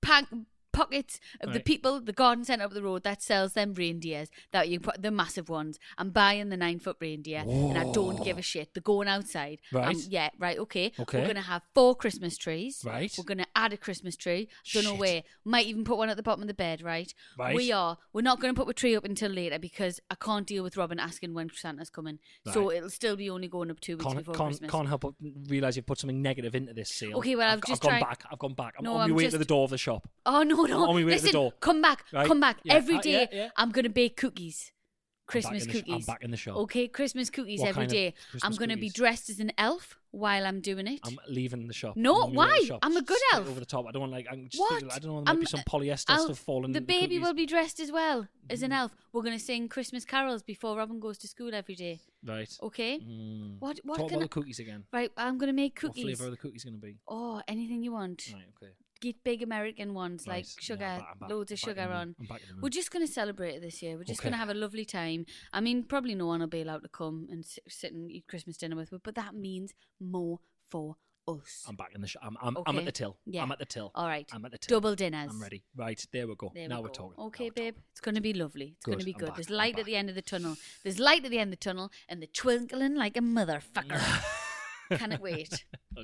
pockets of the Right. people, the garden centre up the road that sells them reindeers, that you put the massive ones. I'm buying the 9-foot reindeer and I don't give a shit. They're going outside. Right. Yeah, right, okay. Okay. We're going to have 4 Christmas trees. Right. We're going to add a Christmas tree. Don't know Shit. where. Might even put one at the bottom of the bed, right? Right. We're not going to put a tree up until later because I can't deal with Robin asking when Santa's coming. So Right. it'll still be only going up 2 weeks before Christmas. Can't help but realise you've put something negative into this sale. Okay, well, I've just gone tried- back. I've gone back. I'm No, on my I'm way just- to the door of the shop. Oh, no. I'm on my way to the Listen, door. come back. Right? Yeah. Every Yeah, day, yeah. I'm going to bake cookies. Christmas I'm cookies. back in the shop. Okay, Christmas cookies What every kind of day. Christmas I'm going to be cookies? dressed as an elf while I'm doing it. I'm leaving the shop. No, I'm on my way to why? the shop. I'm a good Straight elf. Over the top. I don't want I What? don't know. There might be some polyester stuff falling. The in baby cookies. will be dressed as well as an elf. We're going to sing Christmas carols before Robin goes to school every day. Right. Okay? What Talk can about I... the cookies again. Right, I'm going to make What cookies. flavour are the cookies going to be? Oh, anything you want. Right. Okay. Get big American ones like Nice. sugar, Yeah, I'm back- loads of I'm back sugar in the- on. I'm back in the mood. We're just going to celebrate it this year. We're just Okay. going to have a lovely time. I mean, probably no one will be allowed to come and sit and eat Christmas dinner with us, but that means more for us. I'm back in the shop. I'm Okay. at the till. Yeah. I'm at the till. All right. I'm at the till. Double dinners. I'm ready. Right. There we go. There Now we we're go. talking. Okay, Now we're babe. talking. It's going to be lovely. It's going to Good. be I'm good. back. There's I'm light back. at the end of the tunnel. There's light at the end of the tunnel and the twinkling like a motherfucker. Cannot wait. Okay.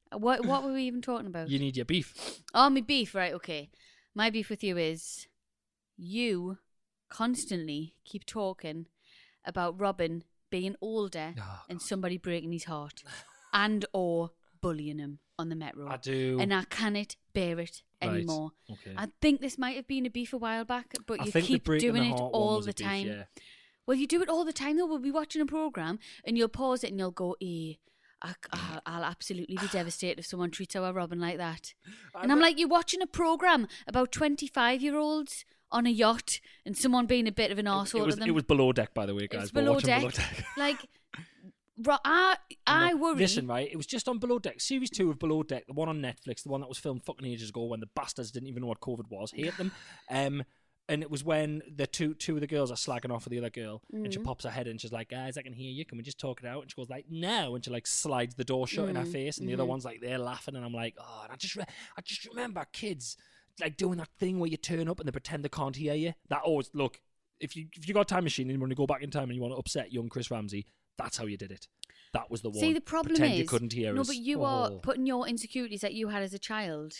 What were we even talking about? You need your beef. Oh, my beef, right, okay. My beef with you is you constantly keep talking about Robin being older and somebody breaking his heart and or bullying him on the metro. I do. And I cannot bear it anymore. Right. Okay. I think this might have been a beef a while back, but you think keep the breaking doing the it heart one all was the a beef, time. yeah. Well, you do it all the time though. We'll be watching a programme and you'll pause it and you'll go, I'll absolutely be devastated if someone treats our Robin like that. And I'm like, you're watching a programme about 25-year-olds on a yacht and someone being a bit of an arsehole to them. It was Below Deck, by the way, guys. It's Below Deck. Like, I worry. Listen, right, it was just on Below Deck. Series 2 of Below Deck, the one on Netflix, the one that was filmed fucking ages ago when the bastards didn't even know what COVID was. Hate them. And it was when the two of the girls are slagging off with the other girl, and she pops her head in, and she's like, guys, I can hear you, can we just talk it out? And she goes like, no, and she like slides the door shut in her face, and the other one's like, they're laughing, and I'm like, oh, and I just remember kids like doing that thing where you turn up and they pretend they can't hear you. That always, look, if you got a time machine and you want to go back in time and you want to upset young Chris Ramsey, that's how you did it. That was the one. See, the problem pretend is, you couldn't hear us. but you are putting your insecurities that you had as a child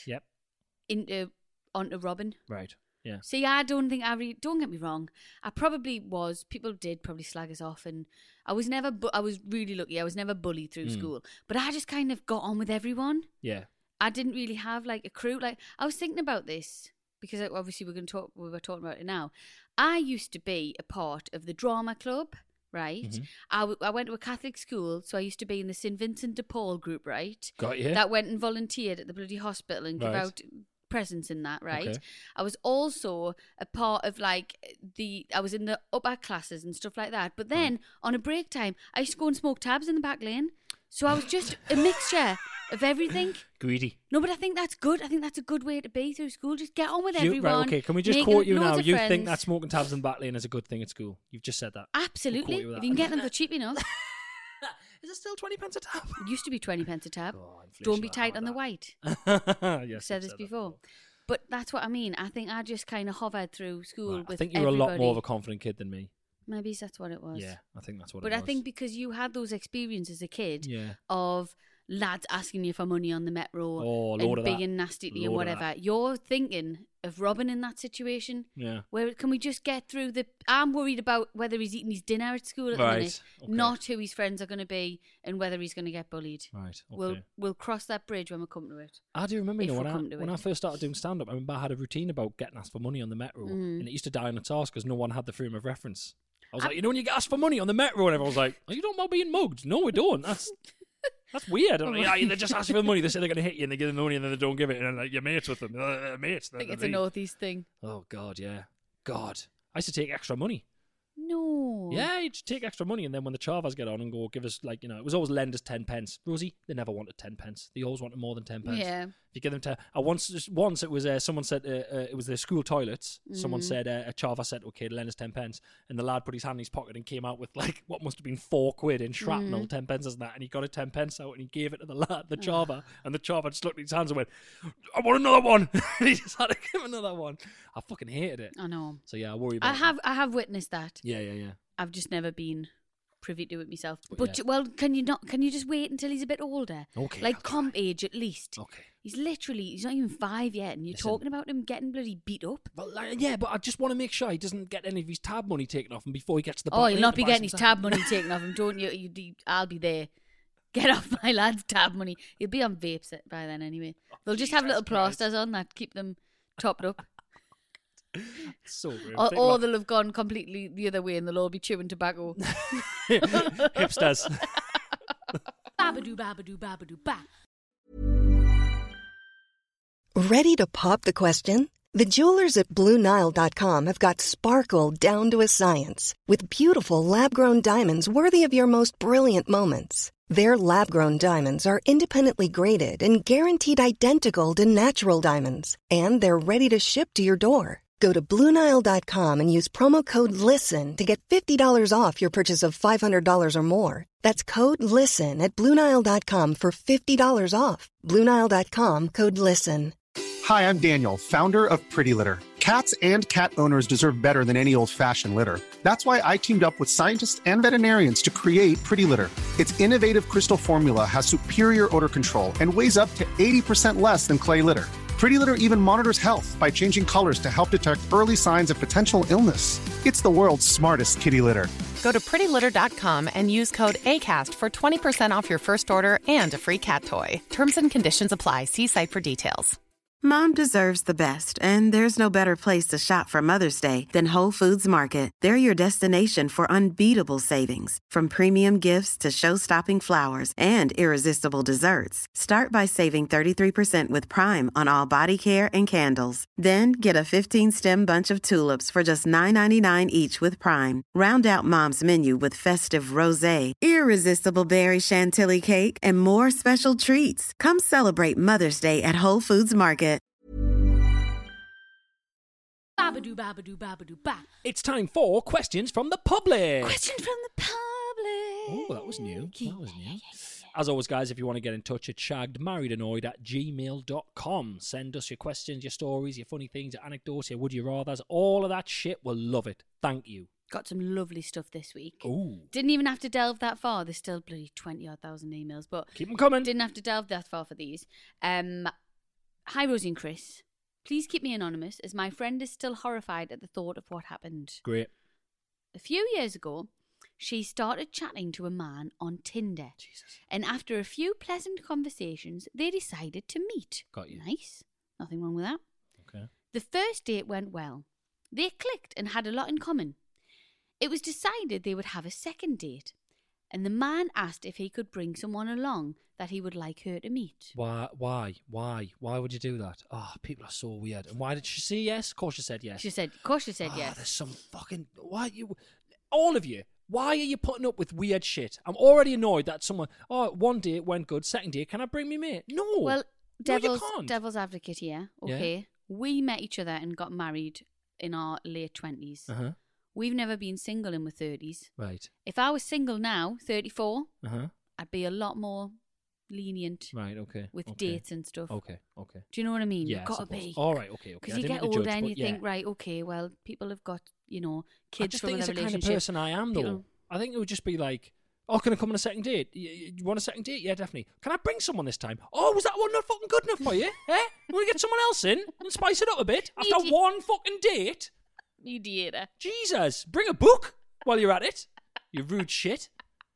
onto Robin. Right. Yeah. See, I don't think don't get me wrong. I probably was. People did probably slag us off, and I was never. I was really lucky. I was never bullied through school, but I just kind of got on with everyone. Yeah. I didn't really have like a crew. Like I was thinking about this because obviously we were talking about it now. I used to be a part of the drama club, right? Mm-hmm. I went to a Catholic school, so I used to be in the St. Vincent de Paul group, right? Got you. That went and volunteered at the bloody hospital and give out presents in that, right? Okay. I was also a part of like I was in the upper classes and stuff like that. But then on a break time, I used to go and smoke tabs in the back lane. So I was just a mixture of everything. Greedy. No, but I think that's good. I think that's a good way to be through school. Just get on with everyone. Right, okay, can we just quote you now? You think that smoking tabs in the back lane is a good thing at school? You've just said that. Absolutely. If you can get them for cheap enough. Is it still 20 pence a tab? It used to be 20 pence a tab. Oh, don't be tight on the white. Yes, I've said this before. But that's what I mean. I think I just kind of hovered through school with I think you were a lot more of a confident kid than me. Maybe that's what it was. Yeah, I think that's what it was. But I think because you had those experiences as a kid of lads asking you for money on the metro and being nasty to you and whatever, you're thinking of Robin in that situation. Yeah. Where can we just get through I'm worried about whether he's eating his dinner at school at the minute, not who his friends are going to be and whether he's going to get bullied. Right. Okay. We'll cross that bridge when we come to it. I do remember, when I first started doing stand-up, I remember I had a routine about getting asked for money on the metro, and it used to die on its arse because no one had the frame of reference. I was like, when you get asked for money on the metro, and everyone was like, you don't mind being mugged? No, we don't. That's weird. They just ask you for the money. They say they're going to hit you, and they give them the money, and then they don't give it, and then like you're mates with them. Mates. I think it's a northeast thing. Oh God, yeah. God, I used to take extra money. No. Yeah, you just take extra money, and then when the chavas get on and go, give us it was always lend us 10 pence. Rosie, they never wanted 10 pence. They always wanted more than 10 pence. Yeah. If you give them 10, once it was someone said it was the school toilets. Someone said a chava said, "Okay, lend us 10 pence," and the lad put his hand in his pocket and came out with like what must have been £4 in shrapnel, 10 pence and that, and he got a 10 pence out and he gave it to the lad, the chava, and the chava just looked at his hands and went, "I want another one." And he just had to give another one. I fucking hated it. I know. So yeah, I worry about. I have witnessed that. Yeah. I've just never been privy to it myself. But But can you just wait until he's a bit older? Okay. Like comp age at least. Okay. He's not even 5 yet, and you're talking about him getting bloody beat up. Well, yeah, but I just want to make sure he doesn't get any of his tab money taken off him before he gets to the back. Oh, he'll not be getting his tab money taken off him, don't you? I'll be there. Get off my lad's tab money. He'll be on vapes by then anyway. They'll just have little plasters on that keep them topped up. So grim. Or they'll have gone completely the other way and they'll all be chewing tobacco. Hipsters. Babadoo, babadoo, babadoo, ba. Ready to pop the question? The jewelers at BlueNile.com have got sparkle down to a science with beautiful lab-grown diamonds worthy of your most brilliant moments. Their lab-grown diamonds are independently graded and guaranteed identical to natural diamonds, and they're ready to ship to your door. Go to BlueNile.com and use promo code LISTEN to get $50 off your purchase of $500 or more. That's code LISTEN at BlueNile.com for $50 off. BlueNile.com, code LISTEN. Hi, I'm Daniel, founder of Pretty Litter. Cats and cat owners deserve better than any old-fashioned litter. That's why I teamed up with scientists and veterinarians to create Pretty Litter. Its innovative crystal formula has superior odor control and weighs up to 80% less than clay litter. Pretty Litter even monitors health by changing colors to help detect early signs of potential illness. It's the world's smartest kitty litter. Go to prettylitter.com and use code ACAST for 20% off your first order and a free cat toy. Terms and conditions apply. See site for details. Mom deserves the best, and there's no better place to shop for Mother's Day than Whole Foods Market. They're your destination for unbeatable savings, from premium gifts to show-stopping flowers and irresistible desserts. Start by saving 33% with Prime on all body care and candles. Then get a 15-stem bunch of tulips for just $9.99 each with Prime. Round out Mom's menu with festive rosé, irresistible berry chantilly cake, and more special treats. Come celebrate Mother's Day at Whole Foods Market. Babadoo, babadoo, babadoo, ba. It's time for questions from the public. Question from the public. Oh, that was new. As always, guys, if you want to get in touch, it's shaggedmarriedannoyed@gmail.com. Send us your questions, your stories, your funny things, your anecdotes, your would you rathers, all of that shit. We'll love it. Thank you. Got some lovely stuff this week. Ooh. Didn't even have to delve that far. There's still bloody 20,000 emails, but Keep them coming. didn't have to delve that far for these. Hi, Rosie and Chris. Please keep me anonymous, as my friend is still horrified at the thought of what happened. Great. A few years ago, she started chatting to a man on Tinder. Jesus. And after a few pleasant conversations, they decided to meet. Got you. Nice. Nothing wrong with that. Okay. The first date went well. They clicked and had a lot in common. It was decided they would have a second date, and the man asked if he could bring someone along that he would like her to meet. Why would you do that? Oh, people are so weird. And why did she say yes? Of course she said yes. Of course she said yes. There's some fucking... All of you, why are you putting up with weird shit? I'm already annoyed that someone... Oh, one date went good, second date, can I bring me mate? No. Well, you can't. devil's advocate here. Okay. Yeah. We met each other and got married in our late 20s. Uh-huh. We've never been single in my 30s. Right. If I was single now, 34, Uh-huh. I'd be a lot more lenient Right, okay. with okay. dates and stuff. Okay. Do you know what I mean? Yeah, You've got to I suppose. be. All right, okay. Because I you didn't get mean to older judge, and but you yeah. think, right, okay, well, people have got, kids I just from think it's their the kind of relationship. person I am, though. People- I think it would just be like, oh, can I come on a second date? You want a second date? Yeah, definitely. Can I bring someone this time? Oh, was that one not fucking good enough for you? Eh? Want to get someone else in and spice it up a bit after one fucking date? Mediator. Jesus, bring a book while you're at it. You rude shit.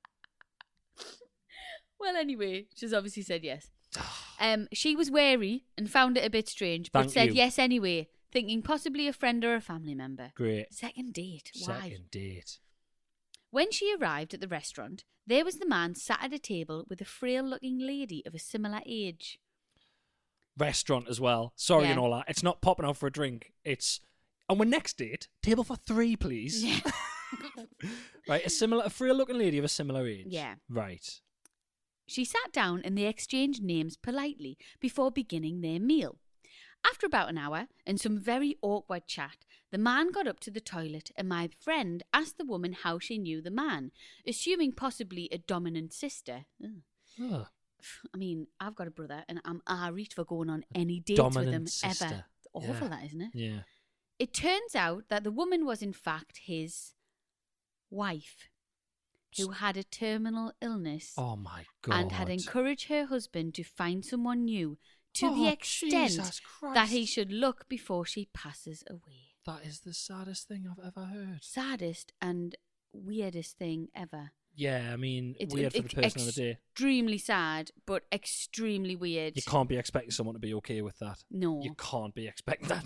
Well, anyway, she's obviously said yes. She was wary and found it a bit strange, but Thank said you. yes anyway, thinking possibly a friend or a family member. Great. Second date. Why? Second date. When she arrived at the restaurant, there was the man sat at a table with a frail-looking lady of a similar age. Restaurant as well. Sorry Yeah. and all that. It's not popping out for a drink. It's on my next date. Table for 3, please. Yeah. Right. A frail-looking lady of a similar age. Yeah. Right. She sat down and they exchanged names politely before beginning their meal. After about an hour and some very awkward chat, the man got up to the toilet and my friend asked the woman how she knew the man, assuming possibly a dominant sister. Ugh. Ugh. I mean, I've got a brother and I'm alright for going on any dates with him Dominant sister. ever. It's awful, Yeah. that, isn't it? Yeah. It turns out that the woman was in fact his wife, who had a terminal illness Oh my God. and had encouraged her husband to find someone new to the Oh, extent Jesus that he Christ. should look before she passes away. That is the saddest thing I've ever heard. Saddest and weirdest thing ever. Yeah, I mean, It's weird for the person of the day. Extremely sad, but extremely weird. You can't be expecting someone to be okay with that. No. You can't be expecting that.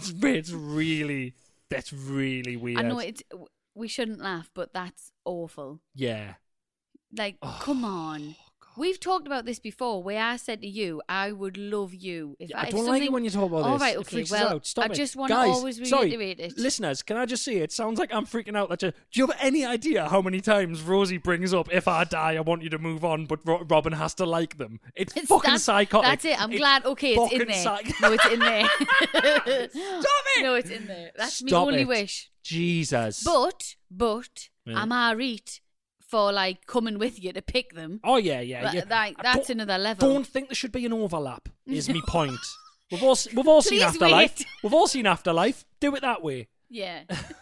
That's really weird. I know we shouldn't laugh, but that's awful. Yeah. Like, come on. We've talked about this before, where I said to you, I would love you. If I don't like it when you talk about this. All right, It okay. freaks us Well, out. Stop I it. just want to Guys, always sorry, reiterate it. Listeners, can I just say, it sounds like I'm freaking out. Do you have any idea how many times Rosie brings up, if I die, I want you to move on, but Robin has to like them? It's fucking that's, psychotic. That's it. I'm glad. Okay, it's in fucking there. No, it's in there. Stop it! No, it's in there. That's my Stop only it. wish. Jesus. But Yeah. I'm alright for like coming with you to pick them. Oh, yeah, yeah. But, yeah. like, I that's don't- another level. Don't think there should be an overlap, is my point. We've all seen Please Afterlife. wait. We've all seen Afterlife. Do it that way. Yeah.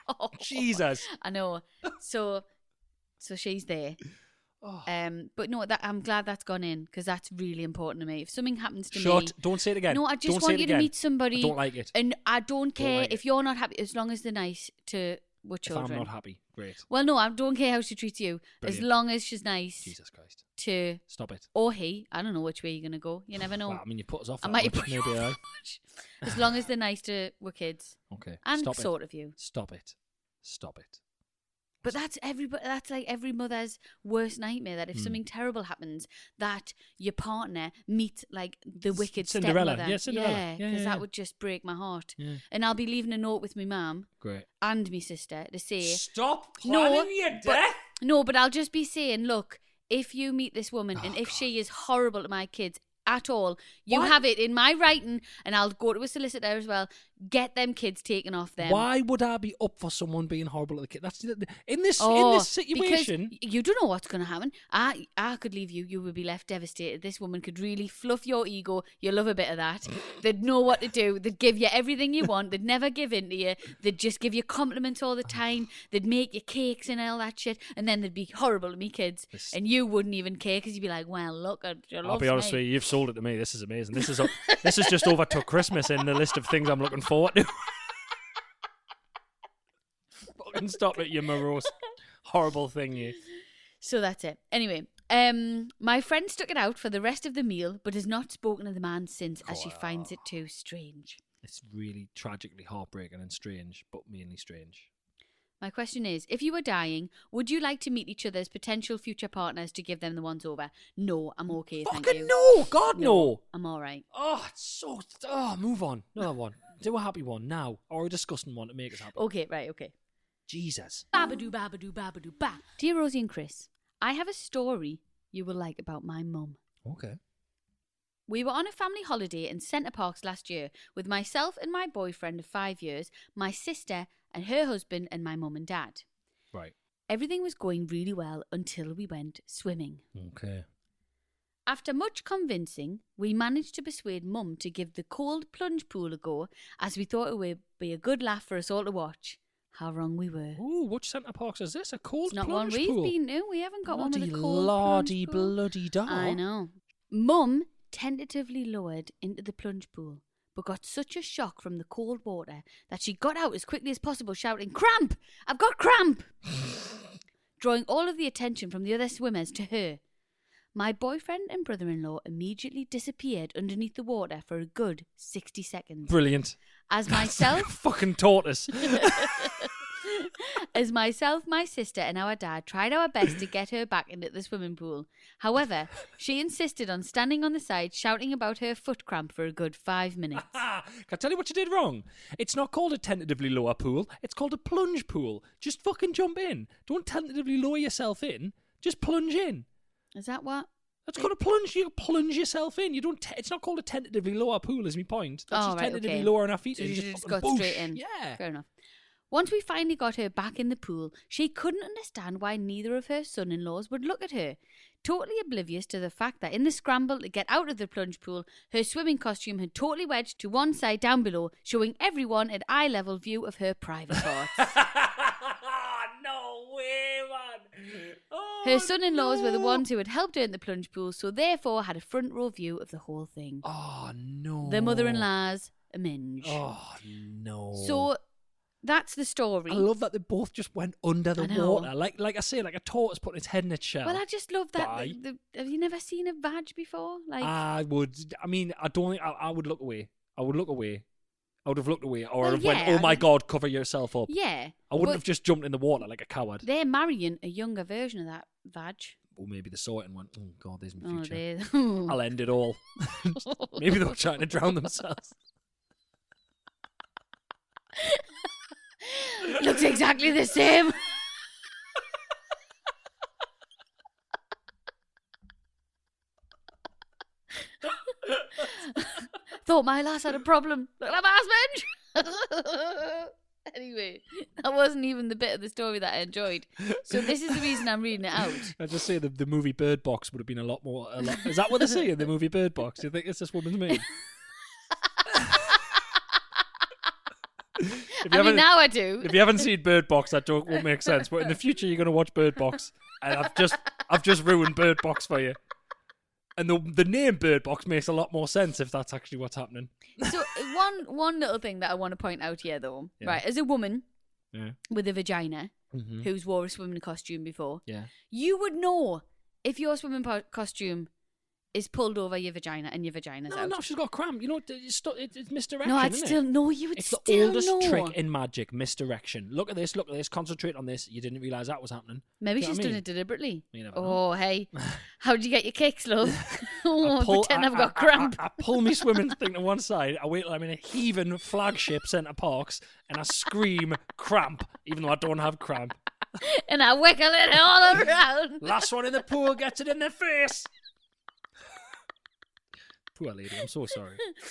Jesus. I know. So she's there. But no, I'm glad that's gone in because that's really important to me. If something happens to me, don't say it again. No, I just want you to meet somebody. I don't like it. And I don't care like if you're not happy, as long as they're nice to with If children. I'm not happy, great. Well, no, I don't care how she treats you, Brilliant. as long as she's nice. Jesus Christ. To Stop it. or he. I don't know which way you're gonna go. You never know. Well, I mean, you put us off. I that might much, put you maybe off I- that much. As long as they're nice to our kids. Okay. And Stop sort it. of you. Stop it. Stop it. But that's like every mother's worst nightmare, that if something terrible happens, that your partner meets like the wicked Cinderella. stepmother. Yeah, Cinderella. Yeah, Yeah, because yeah. that would just break my heart. Yeah. And I'll be leaving a note with my mum Great. and my sister to say, Stop No, planning your but- death. no, but I'll just be saying, look, if you meet this woman and if she is horrible to my kids at all, you What? have it in my writing, and I'll go to a solicitor as well. Get them kids taken off them. Why would I be up for someone being horrible to the kid? That's in this situation. Because you don't know what's going to happen. I could leave you. You would be left devastated. This woman could really fluff your ego. You love a bit of that. They'd know what to do. They'd give you everything you want. They'd never give in to you. They'd just give you compliments all the time. They'd make you cakes and all that shit. And then they'd be horrible to me kids. And you wouldn't even care because you'd be like, well, look, I'll be honest with you. You've sold it to me. This is amazing. This is just overtook Christmas in the list of things I'm looking forward to. Fucking stop it, you morose, horrible thing, you. So that's it. Anyway, my friend stuck it out for the rest of the meal, but has not spoken to the man since, as she finds it too strange. It's really tragically heartbreaking and strange, but mainly strange. My question is, if you were dying, would you like to meet each other's potential future partners to give them the once over? No, I'm okay, thank you. Fucking no! God, no! I'm all right. Oh, it's so... Oh, move on. Another one. Do a happy one now, or a disgusting one to make us happy. Okay, right, okay. Jesus. Babadoo, babadoo, babadoo, ba. Dear Rosie and Chris, I have a story you will like about my mum. Okay. We were on a family holiday in Centre Parks last year with myself and my boyfriend of 5 years, my sister and her husband, and my mum and dad. Right. Everything was going really well until we went swimming. Okay. After much convincing, we managed to persuade Mum to give the cold plunge pool a go, as we thought it would be a good laugh for us all to watch. How wrong we were. Ooh, which Centre Parks is this? A cold It's not plunge one we've pool? been to. We haven't got one with a Bloody cold lardy plunge pool. bloody dog. I know. Mum tentatively lowered into the plunge pool, but got such a shock from the cold water that she got out as quickly as possible, shouting, "Cramp! I've got cramp!" drawing all of the attention from the other swimmers to her. My boyfriend and brother-in-law immediately disappeared underneath the water for a good 60 seconds. Brilliant. As myself... Fucking tortoise. As myself, my sister, and our dad tried our best to get her back into the swimming pool. However, she insisted on standing on the side shouting about her foot cramp for a good 5 minutes. Can I tell you what you did wrong? It's not called a tentatively lower pool. It's called a plunge pool. Just fucking jump in. Don't tentatively lower yourself in. Just plunge in. Is that what? That's called a plunge. You plunge yourself in. You don't. It's not called a tentatively lower pool. Is my point. That's just right, tentatively okay. lowering our feet So in. you Just just fucking got boosh. straight in. Yeah. Fair enough. Once we finally got her back in the pool, she couldn't understand why neither of her son-in-laws would look at her. Totally oblivious to the fact that in the scramble to get out of the plunge pool, her swimming costume had totally wedged to one side down below, showing everyone an eye-level view of her private parts. No way, man. Oh, Her son-in-laws were the ones who had helped her in the plunge pool, so therefore had a front row view of the whole thing. Oh no. The mother-in-law's a minge. Oh no. So that's the story. I love that they both just went under the I know. water, like I say, like a tortoise putting its head in its shell. Well, I just love that. Bye. Have you never seen a vag before? Like, I would. I mean, I don't think I would look away. I would look away. I would have looked away, or Well, have went, yeah, "Oh I my mean- God, cover yourself up." yeah. I wouldn't but have just jumped in the water like a coward. They're marrying a younger version of that vag. Or maybe they saw it and went, "Oh God, there's my Oh, future. they. I'll end it all." Maybe they were trying to drown themselves. Looks exactly the same. Thought my lass had a problem. Look at my husband. Anyway, that wasn't even the bit of the story that I enjoyed. So this is the reason I'm reading it out. I just say the movie Bird Box would have been a lot more. Is that what they say in the movie Bird Box? Do you think it's this woman's me? I mean, now I do. If you haven't seen Bird Box, that joke won't make sense. But in the future, you're going to watch Bird Box, and I've just ruined Bird Box for you. And the name Bird Box makes a lot more sense if that's actually what's happening. So one little thing that I want to point out here, though, right? As a woman with a vagina who's wore a swimming costume before, you would know if your swimming costume is pulled over your vagina and your vagina's out. No, she's got cramp. You know, it's misdirection. No, I'd isn't still it? know. You would it's still the oldest know. trick in magic, misdirection. Look at this, concentrate on this. You didn't realise that was happening. Maybe You know she's what I done mean? it deliberately. You never know. Oh, hey. How did you get your kicks, love? Pretend I've got I cramp. pull my swimming thing to one side. I wait till I'm in a heaving flagship Centre Parks, and I scream cramp, even though I don't have cramp. And I wiggle it all around. Last one in the pool gets it in their face. Poor lady, I'm so sorry.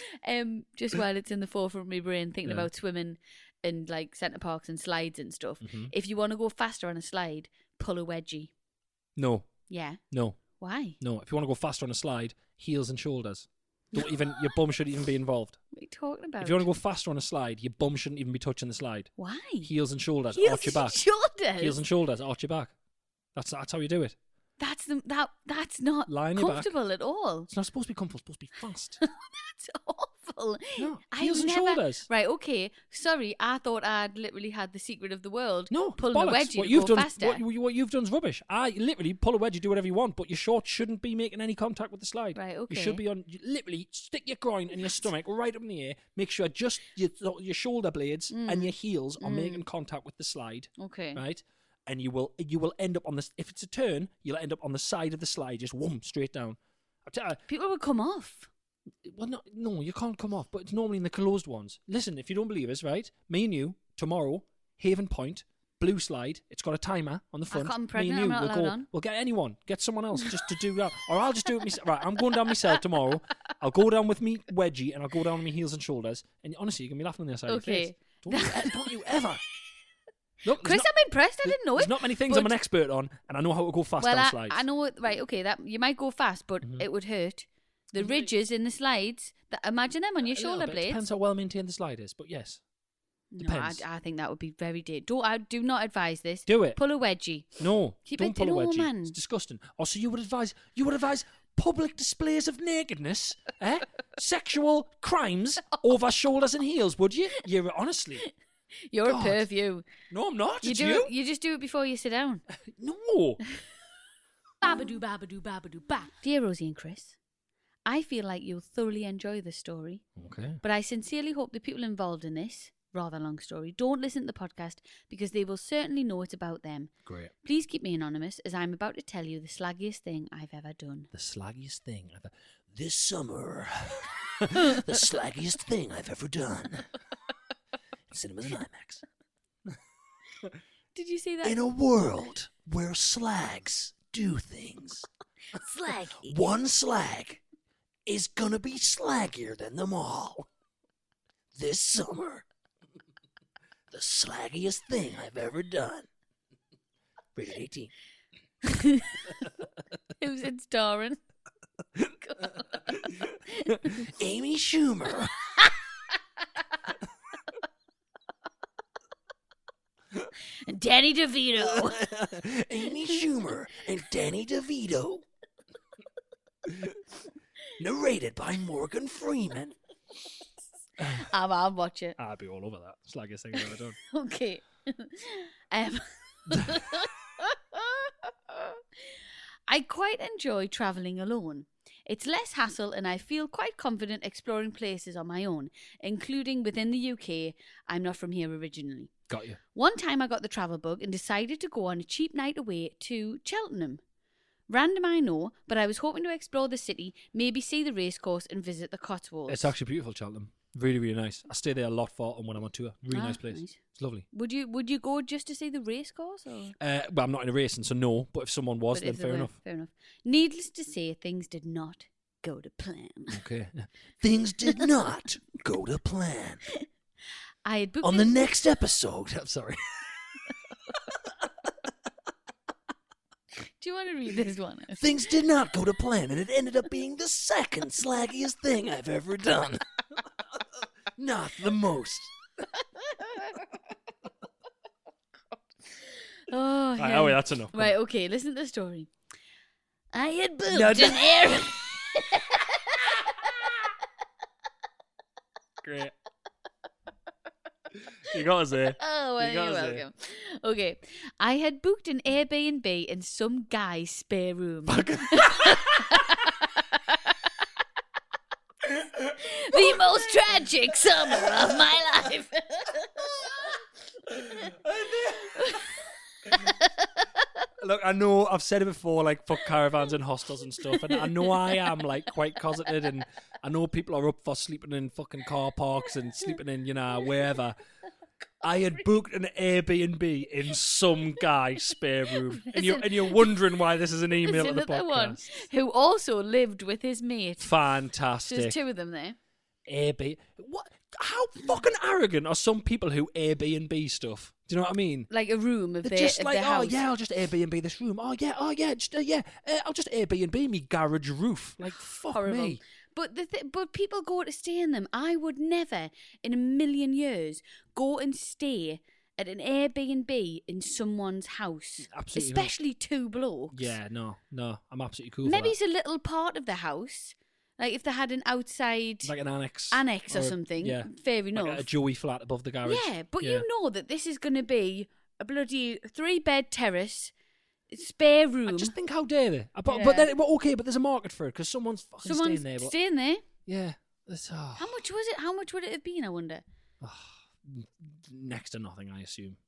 Just while it's in the forefront of my brain, thinking about swimming and like Centre Parks and slides and stuff. If you want to go faster on a slide, pull a wedgie. No. Yeah. No. Why? No. If you want to go faster on a slide, heels and shoulders. Don't even your bum shouldn't even be involved. What are you talking about? If you want to go faster on a slide, your bum shouldn't even be touching the slide. Why? Heels and shoulders, Heels arch your back. and shoulders? Heels and shoulders, arch your back. That's how you do it. That's not Lie on your back. comfortable at all. It's not supposed to be comfortable. It's supposed to be fast. That's awful. No, heels and shoulders. Right, okay. Sorry, I thought I'd literally had the secret of the world. No, pulling a bollocks. wedgie What to you've go done, faster. what you've done is rubbish. I literally pull a wedgie, do whatever you want, but your shorts shouldn't be making any contact with the slide. Right, okay. You should be on. You literally stick your groin and your stomach right up in the air. Make sure just your shoulder blades and your heels are making contact with the slide. Okay. Right. And you will end up on this. If it's a turn, you'll end up on the side of the slide, just whoom, straight down. People would come off. Well, no, you can't come off, but it's normally in the closed ones. Listen, if you don't believe us, right? Me and you tomorrow, Haven Point, blue slide. It's got a timer on the front. I'm Me pregnant, and you, I'm not allowed on. We'll get anyone, get someone else just to do that, or I'll just do it myself. Right, I'm going down myself tomorrow. I'll go down with me wedgie, and I'll go down on my heels and shoulders. And honestly, you're gonna be laughing on the other side of your face. Don't you ever. Look, Chris, I'm impressed. I didn't know it. There's not many things I'm an expert on, and I know how to go fast on slides. I know, right, okay, that you might go fast, but it would hurt. The ridges in the slides, imagine them on your shoulder blades. It depends how well maintained the slide is, but yes. Depends. No, I think that would be very dangerous. I do not advise this. Do it. Pull a wedgie. No, don't pull a wedgie. Man. It's disgusting. Also, you would advise public displays of nakedness, sexual crimes over shoulders and heels, would you? You're honestly. You're God. a perv, you. No, I'm not. You just do it before you sit down. No. Babadoo, babadoo, babadoo, ba. Dear Rosie and Chris, I feel like you'll thoroughly enjoy this story. Okay. But I sincerely hope the people involved in this rather long story don't listen to the podcast because they will certainly know it's about them. Great. Please keep me anonymous as I'm about to tell you the slaggiest thing I've ever done. The slaggiest thing I've ever... This summer, the slaggiest thing I've ever done. Cinemas and IMAX. Did you see that? In a world where slags do things, Slaggy. one slag is gonna be slaggier than them all. This summer, the slaggiest thing I've ever done. Rated 18. Who's it starring? Amy Schumer. And Danny DeVito. Amy Schumer and Danny DeVito. Narrated by Morgan Freeman. I'll watch it. I'd be all over that. Slaggiest thing I've ever done. Okay. I quite enjoy travelling alone. It's less hassle and I feel quite confident exploring places on my own, including within the UK. I'm not from here originally. Got you. One time I got the travel bug and decided to go on a cheap night away to Cheltenham. Random, I know, but I was hoping to explore the city, maybe see the racecourse and visit the Cotswolds. It's actually beautiful, Cheltenham. Really, really nice. I stay there a lot when I'm on tour. Really nice place. Nice. It's lovely. Would you go just to see the racecourse? Or? Well, I'm not in a racing, so no. But if someone was, But then if fair they were, enough. Fair enough. Needless to say, things did not go to plan. Okay. Things did not go to plan. I had booked On the next episode, I'm sorry. Do you want to read this one? Things did not go to plan, and it ended up being the second slaggiest thing I've ever done. Not the most. Oh, Right, yeah. oh, that's enough. Come Right, on. okay, listen to the story. I had booked No, an air... Great. You got us there. Oh, well, You got you're us there. welcome. Okay. I had booked an Airbnb in some guy's spare room. The most tragic summer of my life. Look, I know I've said it before, like, fuck caravans and hostels and stuff, and I know I am, like, quite closeted, and I know people are up for sleeping in fucking car parks and sleeping in, you know, wherever. I had booked an Airbnb in some guy's spare room, and you're wondering why this is an email There's to the another one podcast. who also lived with his mate. So Fantastic. there's two of them there. Airbnb. What? How fucking arrogant are some people who Airbnb stuff? Do you know what I mean? Like a room of They're their, just of like, their house. oh yeah, I'll just Airbnb this room. Oh yeah, I'll just Airbnb me garage roof. Like, fuck Horrible. me. But but people go to stay in them. I would never, in a million years, go and stay at an Airbnb in someone's house. Absolutely not. Especially two blokes. Yeah, no, I'm absolutely cool. Maybe for it's a little part of the house. Like if they had an outside that. Like an annex. or something. Yeah. Fair enough. Like a Joey flat above the garage. Yeah, but you know that this is going to be a bloody 3-bed terrace, spare room. I just think, how dare they? But Yeah. then, okay, but there's a market for it because someone's fucking Someone's staying there. But staying there. yeah, that's How much was it? How much would it have been, I wonder? next to nothing, I assume.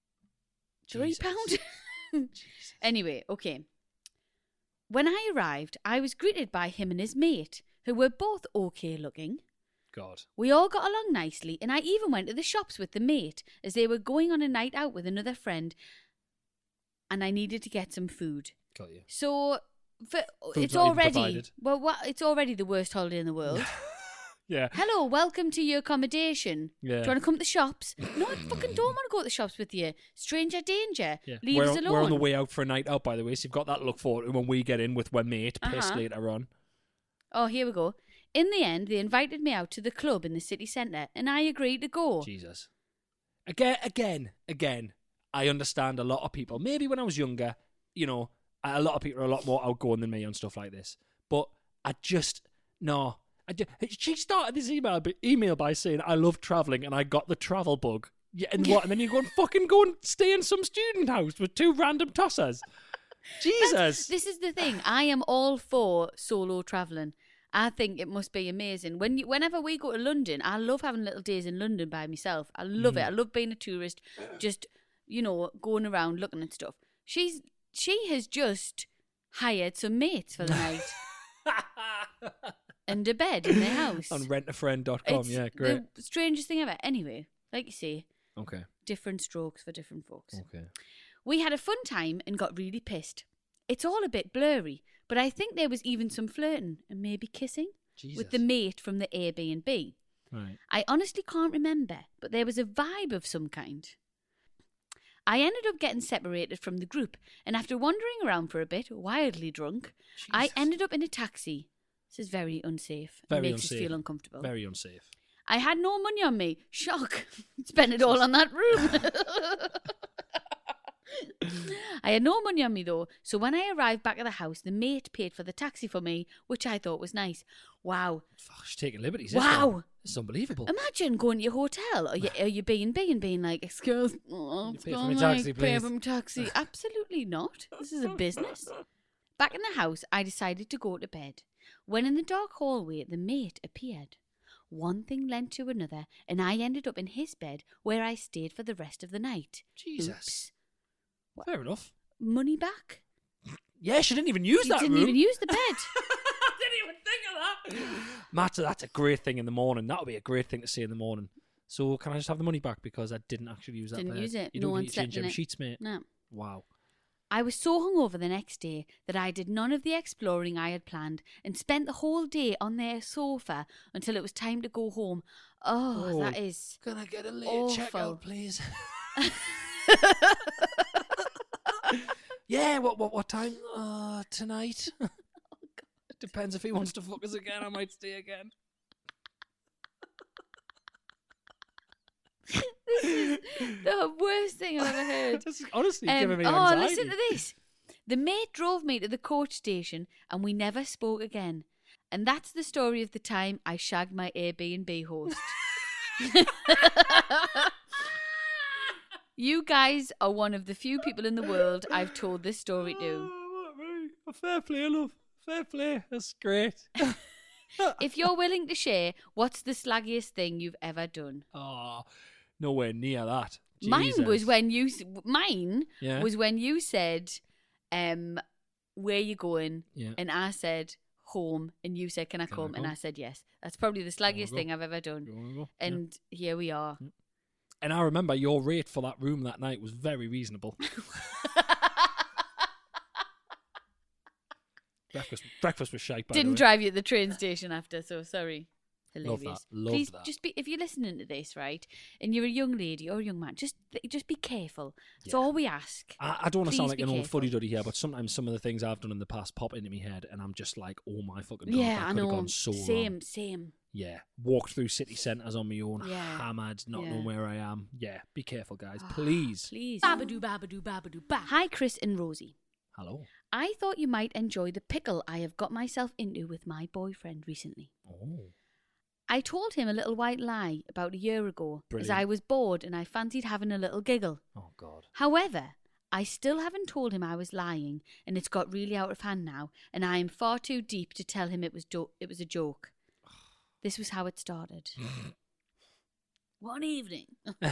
£3? Anyway, okay. When I arrived, I was greeted by him and his mate, who were both okay looking. God. We all got along nicely, and I even went to the shops with the mate as they were going on a night out with another friend, and I needed to get some food. Got you. So it's not even already provided. it's already the worst holiday in the world. Yeah. Hello, welcome to your accommodation. Yeah. Do you want to come to the shops? No, I fucking don't want to go to the shops with you. Stranger danger. Yeah. Leave us alone. We're on the way out for a night out, by the way, so you've got that to look forward to when we get in with my mate, pissed Uh-huh. later on. Oh, here we go. In the end, they invited me out to the club in the city centre, and I agreed to go. Jesus. Again, I understand a lot of people. Maybe when I was younger, you know, a lot of people are a lot more outgoing than me on stuff like this. But I just, no. She started this email by saying, I love travelling and I got the travel bug. Yeah, and what? And then you go and stay in some student house with two random tossers. Jesus. This is the thing. I am all for solo travelling. I think it must be amazing. Whenever we go to London, I love having little days in London by myself. I love it. I love being a tourist, just, you know, going around looking at stuff. She has just hired some mates for the night. And a bed in their house. On rentafriend.com, It's yeah, great. the strangest thing ever. Anyway, like you say, Okay. different strokes for different folks. Okay. We had a fun time and got really pissed. It's all a bit blurry, but I think there was even some flirting and maybe kissing with the mate from the Airbnb. Right. I honestly can't remember, but there was a vibe of some kind. I ended up getting separated from the group, and after wandering around for a bit, wildly drunk, I ended up in a taxi. This is very unsafe. It makes us feel uncomfortable. Very unsafe. I had no money on me. Shock. Spent it all on that room. I had no money on me though, so when I arrived back at the house, the mate paid for the taxi for me, which I thought was nice. Wow. Fuck, she's taking liberties. Wow. This is unbelievable. Imagine going to your hotel or your B&B and being like, excuse me, pay for my taxi, pay please. for my taxi. Absolutely not. This is a business. Back in the house, I decided to go to bed. When in the dark hallway, the mate appeared. One thing led to another, and I ended up in his bed where I stayed for the rest of the night. Jesus. Oops. Fair enough. Money back? Yeah, she didn't even use You that didn't room. even use the bed. I didn't even think of that. Matt, that's a great thing in the morning. That would be a great thing to see in the morning. So can I just have the money back because I didn't actually use that Didn't bed? use it. You No don't one get slept your in gym it. sheets, mate. No. Wow. I was so hungover the next day that I did none of the exploring I had planned and spent the whole day on their sofa until it was time to go home. Oh, that is Can I get a late awful. checkout, please? Yeah, what time? Tonight. Depends if he wants to fuck us again. I might stay again. This The worst thing I've ever heard. This is honestly giving me anxiety. Listen to this. The mate drove me to the coach station and we never spoke again. And that's the story of the time I shagged my Airbnb host. You guys are one of the few people in the world I've told this story to. Fair play, love. Fair play. That's great. If you're willing to share, what's the slaggiest thing you've ever done? Oh, nowhere near that. Mine Jesus. was when you. Mine Yeah. was when you said, "Where you going?" Yeah. And I said, "Home." And you said, "Can I come?" And I said, "Yes." That's probably the slaggiest thing I've ever done. You wanna go? And here we are. And I remember your rate for that room that night was very reasonable. Breakfast was shite, by the Didn't way. drive you to the train station after, so sorry. Hilarious. Love that. Love Please, that. just be, if you're listening to this, right, and you're a young lady or a young man, just be careful. That's all we ask. I don't want to sound Please like be an old careful. fuddy-duddy here, but sometimes some of the things I've done in the past pop into my head, and I'm just like, oh my fucking God, Yeah, that I could have know. gone so wrong. Same. Yeah, walked through city centres on my own, Yeah. hammered, not Yeah. knowing where I am. Yeah, be careful, guys, please. Please. Babadoo, babadoo, babadoo, ba. Hi, Chris and Rosie. Hello. I thought you might enjoy the pickle I have got myself into with my boyfriend recently. Oh. I told him a little white lie about a year ago, as Brilliant. I was bored and I fancied having a little giggle. Oh, God. However, I still haven't told him I was lying, and it's got really out of hand now, and I am far too deep to tell him it was a joke. This was how it started. One evening,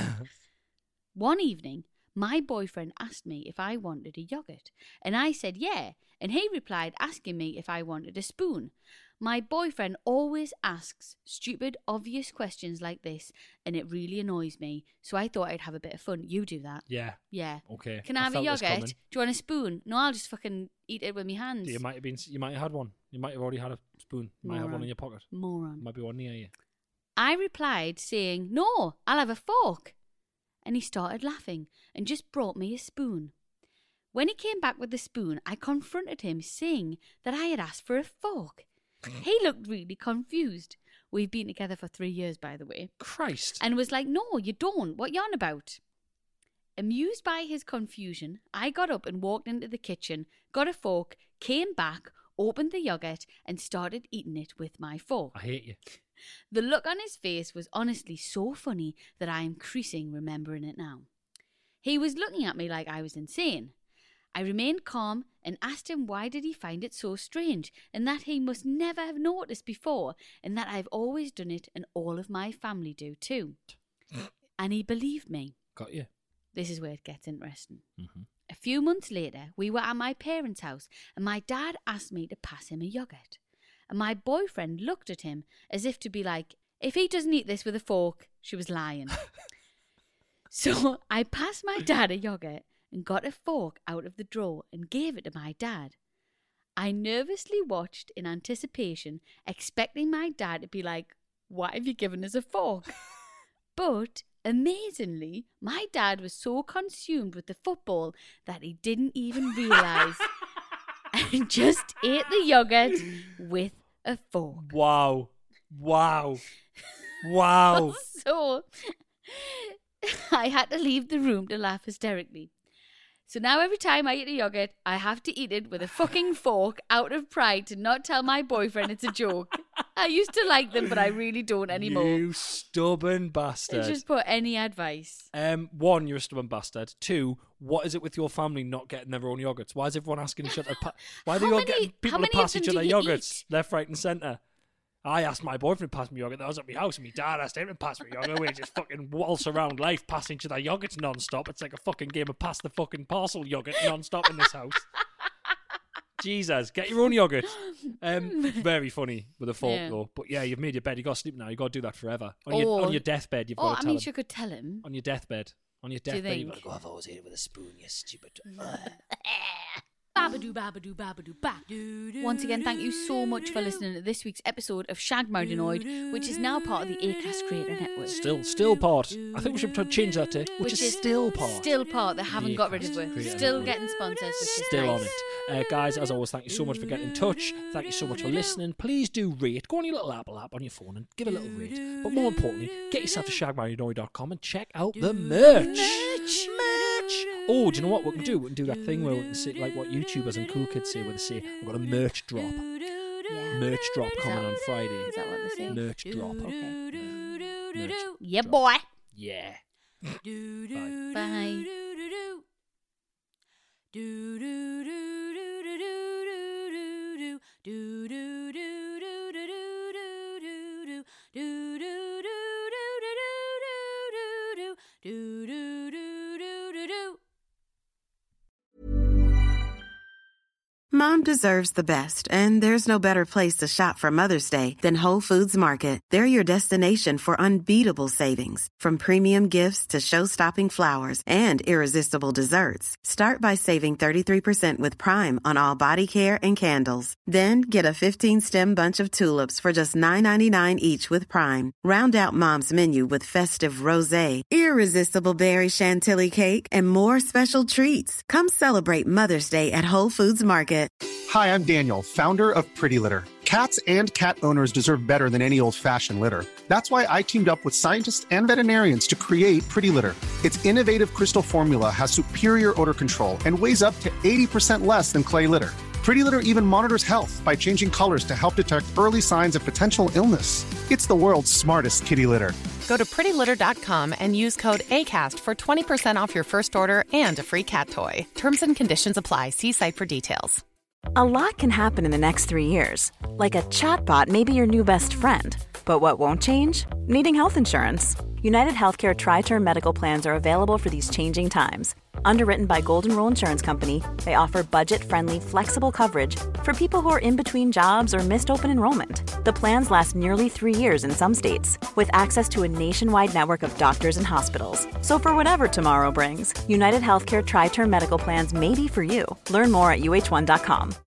my boyfriend asked me if I wanted a yogurt, and I said yeah, and he replied asking me if I wanted a spoon. My boyfriend always asks stupid, obvious questions like this, and it really annoys me, so I thought I'd have a bit of fun. You do that. Yeah. Yeah. Okay. Can I have a felt this yogurt? coming. Do you want a spoon? No, I'll just fucking eat it with my hands. You might have had one. You might have already had a spoon. You might have one Moron. in your pocket. Moron. Might be one near you. I replied saying, no, I'll have a fork. And he started laughing and just brought me a spoon. When he came back with the spoon, I confronted him saying that I had asked for a fork. He looked really confused. We've been together for 3 years, by the way. Christ. And was like, no, you don't. What you on about? Amused by his confusion, I got up and walked into the kitchen, got a fork, came back, opened the yogurt and started eating it with my fork. I hate you. The look on his face was honestly so funny that I am creasing remembering it now. He was looking at me like I was insane. I remained calm and asked him why did he find it so strange and that he must never have noticed before and that I've always done it and all of my family do too. And he believed me. Got you. This is where it gets interesting. Mm-hmm. A few months later, we were at my parents' house and my dad asked me to pass him a yogurt. And my boyfriend looked at him as if to be like, if he doesn't eat this with a fork, she was lying. So I passed my dad a yogurt and got a fork out of the drawer and gave it to my dad. I nervously watched in anticipation, expecting my dad to be like, why have you given us a fork? But amazingly, my dad was so consumed with the football that he didn't even realise and just ate the yogurt with a fork. Wow. Wow. Wow. So I had to leave the room to laugh hysterically. So now every time I eat a yogurt, I have to eat it with a fucking fork out of pride to not tell my boyfriend it's a joke. I used to like them, but I really don't anymore. You stubborn bastard. Just put any advice. One, you're a stubborn bastard. Two, what is it with your family not getting their own yogurts? Why is everyone asking each other? Why are they How all many- getting how people to many pass of each them other do you yogurts left, right, and centre? I asked my boyfriend to pass me yogurt. That was at my house, and my dad asked him to pass me yogurt. We just fucking waltz around life passing each other yogurts non-stop. It's like a fucking game of pass the fucking parcel yogurt non-stop in this house. Jesus, get your own yogurt. Very funny with a fork Yeah. though. But yeah, you've made your bed. You got to sleep now. You got to do that forever. On Or- your deathbed, you've Oh, got I to mean, tell she him. could tell him. On your deathbed. On your Do you deathbed, you've got think? to go, I've always ate it with a spoon, you stupid. Once again, thank you so much for listening to this week's episode of Shagged Married Annoyed, which is now part of the Acast Creator Network. Still part. I think we should change that to which is still part. Still part. They haven't got rid of it. Still getting sponsors, which is still nice. on it. Guys, as always, thank you so much for getting in touch. Thank you so much for listening. Please do rate. Go on your little Apple app on your phone and give a little rate. But more importantly, get yourself to shaggedmarriedannoyed.com and check out the merch. Oh, do you know what we can do? We can do that thing where we can say, like what YouTubers and cool kids say, where they say, I've got a merch drop. Yeah. Merch drop coming on Friday. Is that what they say? Merch drop. Okay. Merch Yeah, drop. boy. Yeah. Bye. Bye. Mom deserves the best, and there's no better place to shop for Mother's Day than Whole Foods Market. They're your destination for unbeatable savings, from premium gifts to show-stopping flowers and irresistible desserts. Start by saving 33% with Prime on all body care and candles. Then get a 15-stem bunch of tulips for just $9.99 each with Prime. Round out Mom's menu with festive rosé, irresistible berry chantilly cake, and more special treats. Come celebrate Mother's Day at Whole Foods Market. Hi, I'm Daniel, founder of Pretty Litter. Cats and cat owners deserve better than any old-fashioned litter. That's why I teamed up with scientists and veterinarians to create Pretty Litter. Its innovative crystal formula has superior odor control and weighs up to 80% less than clay litter. Pretty Litter even monitors health by changing colors to help detect early signs of potential illness. It's the world's smartest kitty litter. Go to prettylitter.com and use code ACAST for 20% off your first order and a free cat toy. Terms and conditions apply. See site for details. A lot can happen in the next 3 years. Like a chatbot may be your new best friend. But what won't change? Needing health insurance. United Healthcare Tri-Term Medical Plans are available for these changing times. Underwritten by Golden Rule Insurance Company, they offer budget-friendly, flexible coverage for people who are in between jobs or missed open enrollment. The plans last nearly 3 years in some states, with access to a nationwide network of doctors and hospitals. So for whatever tomorrow brings, United Healthcare Tri-Term Medical Plans may be for you. Learn more at uh1.com.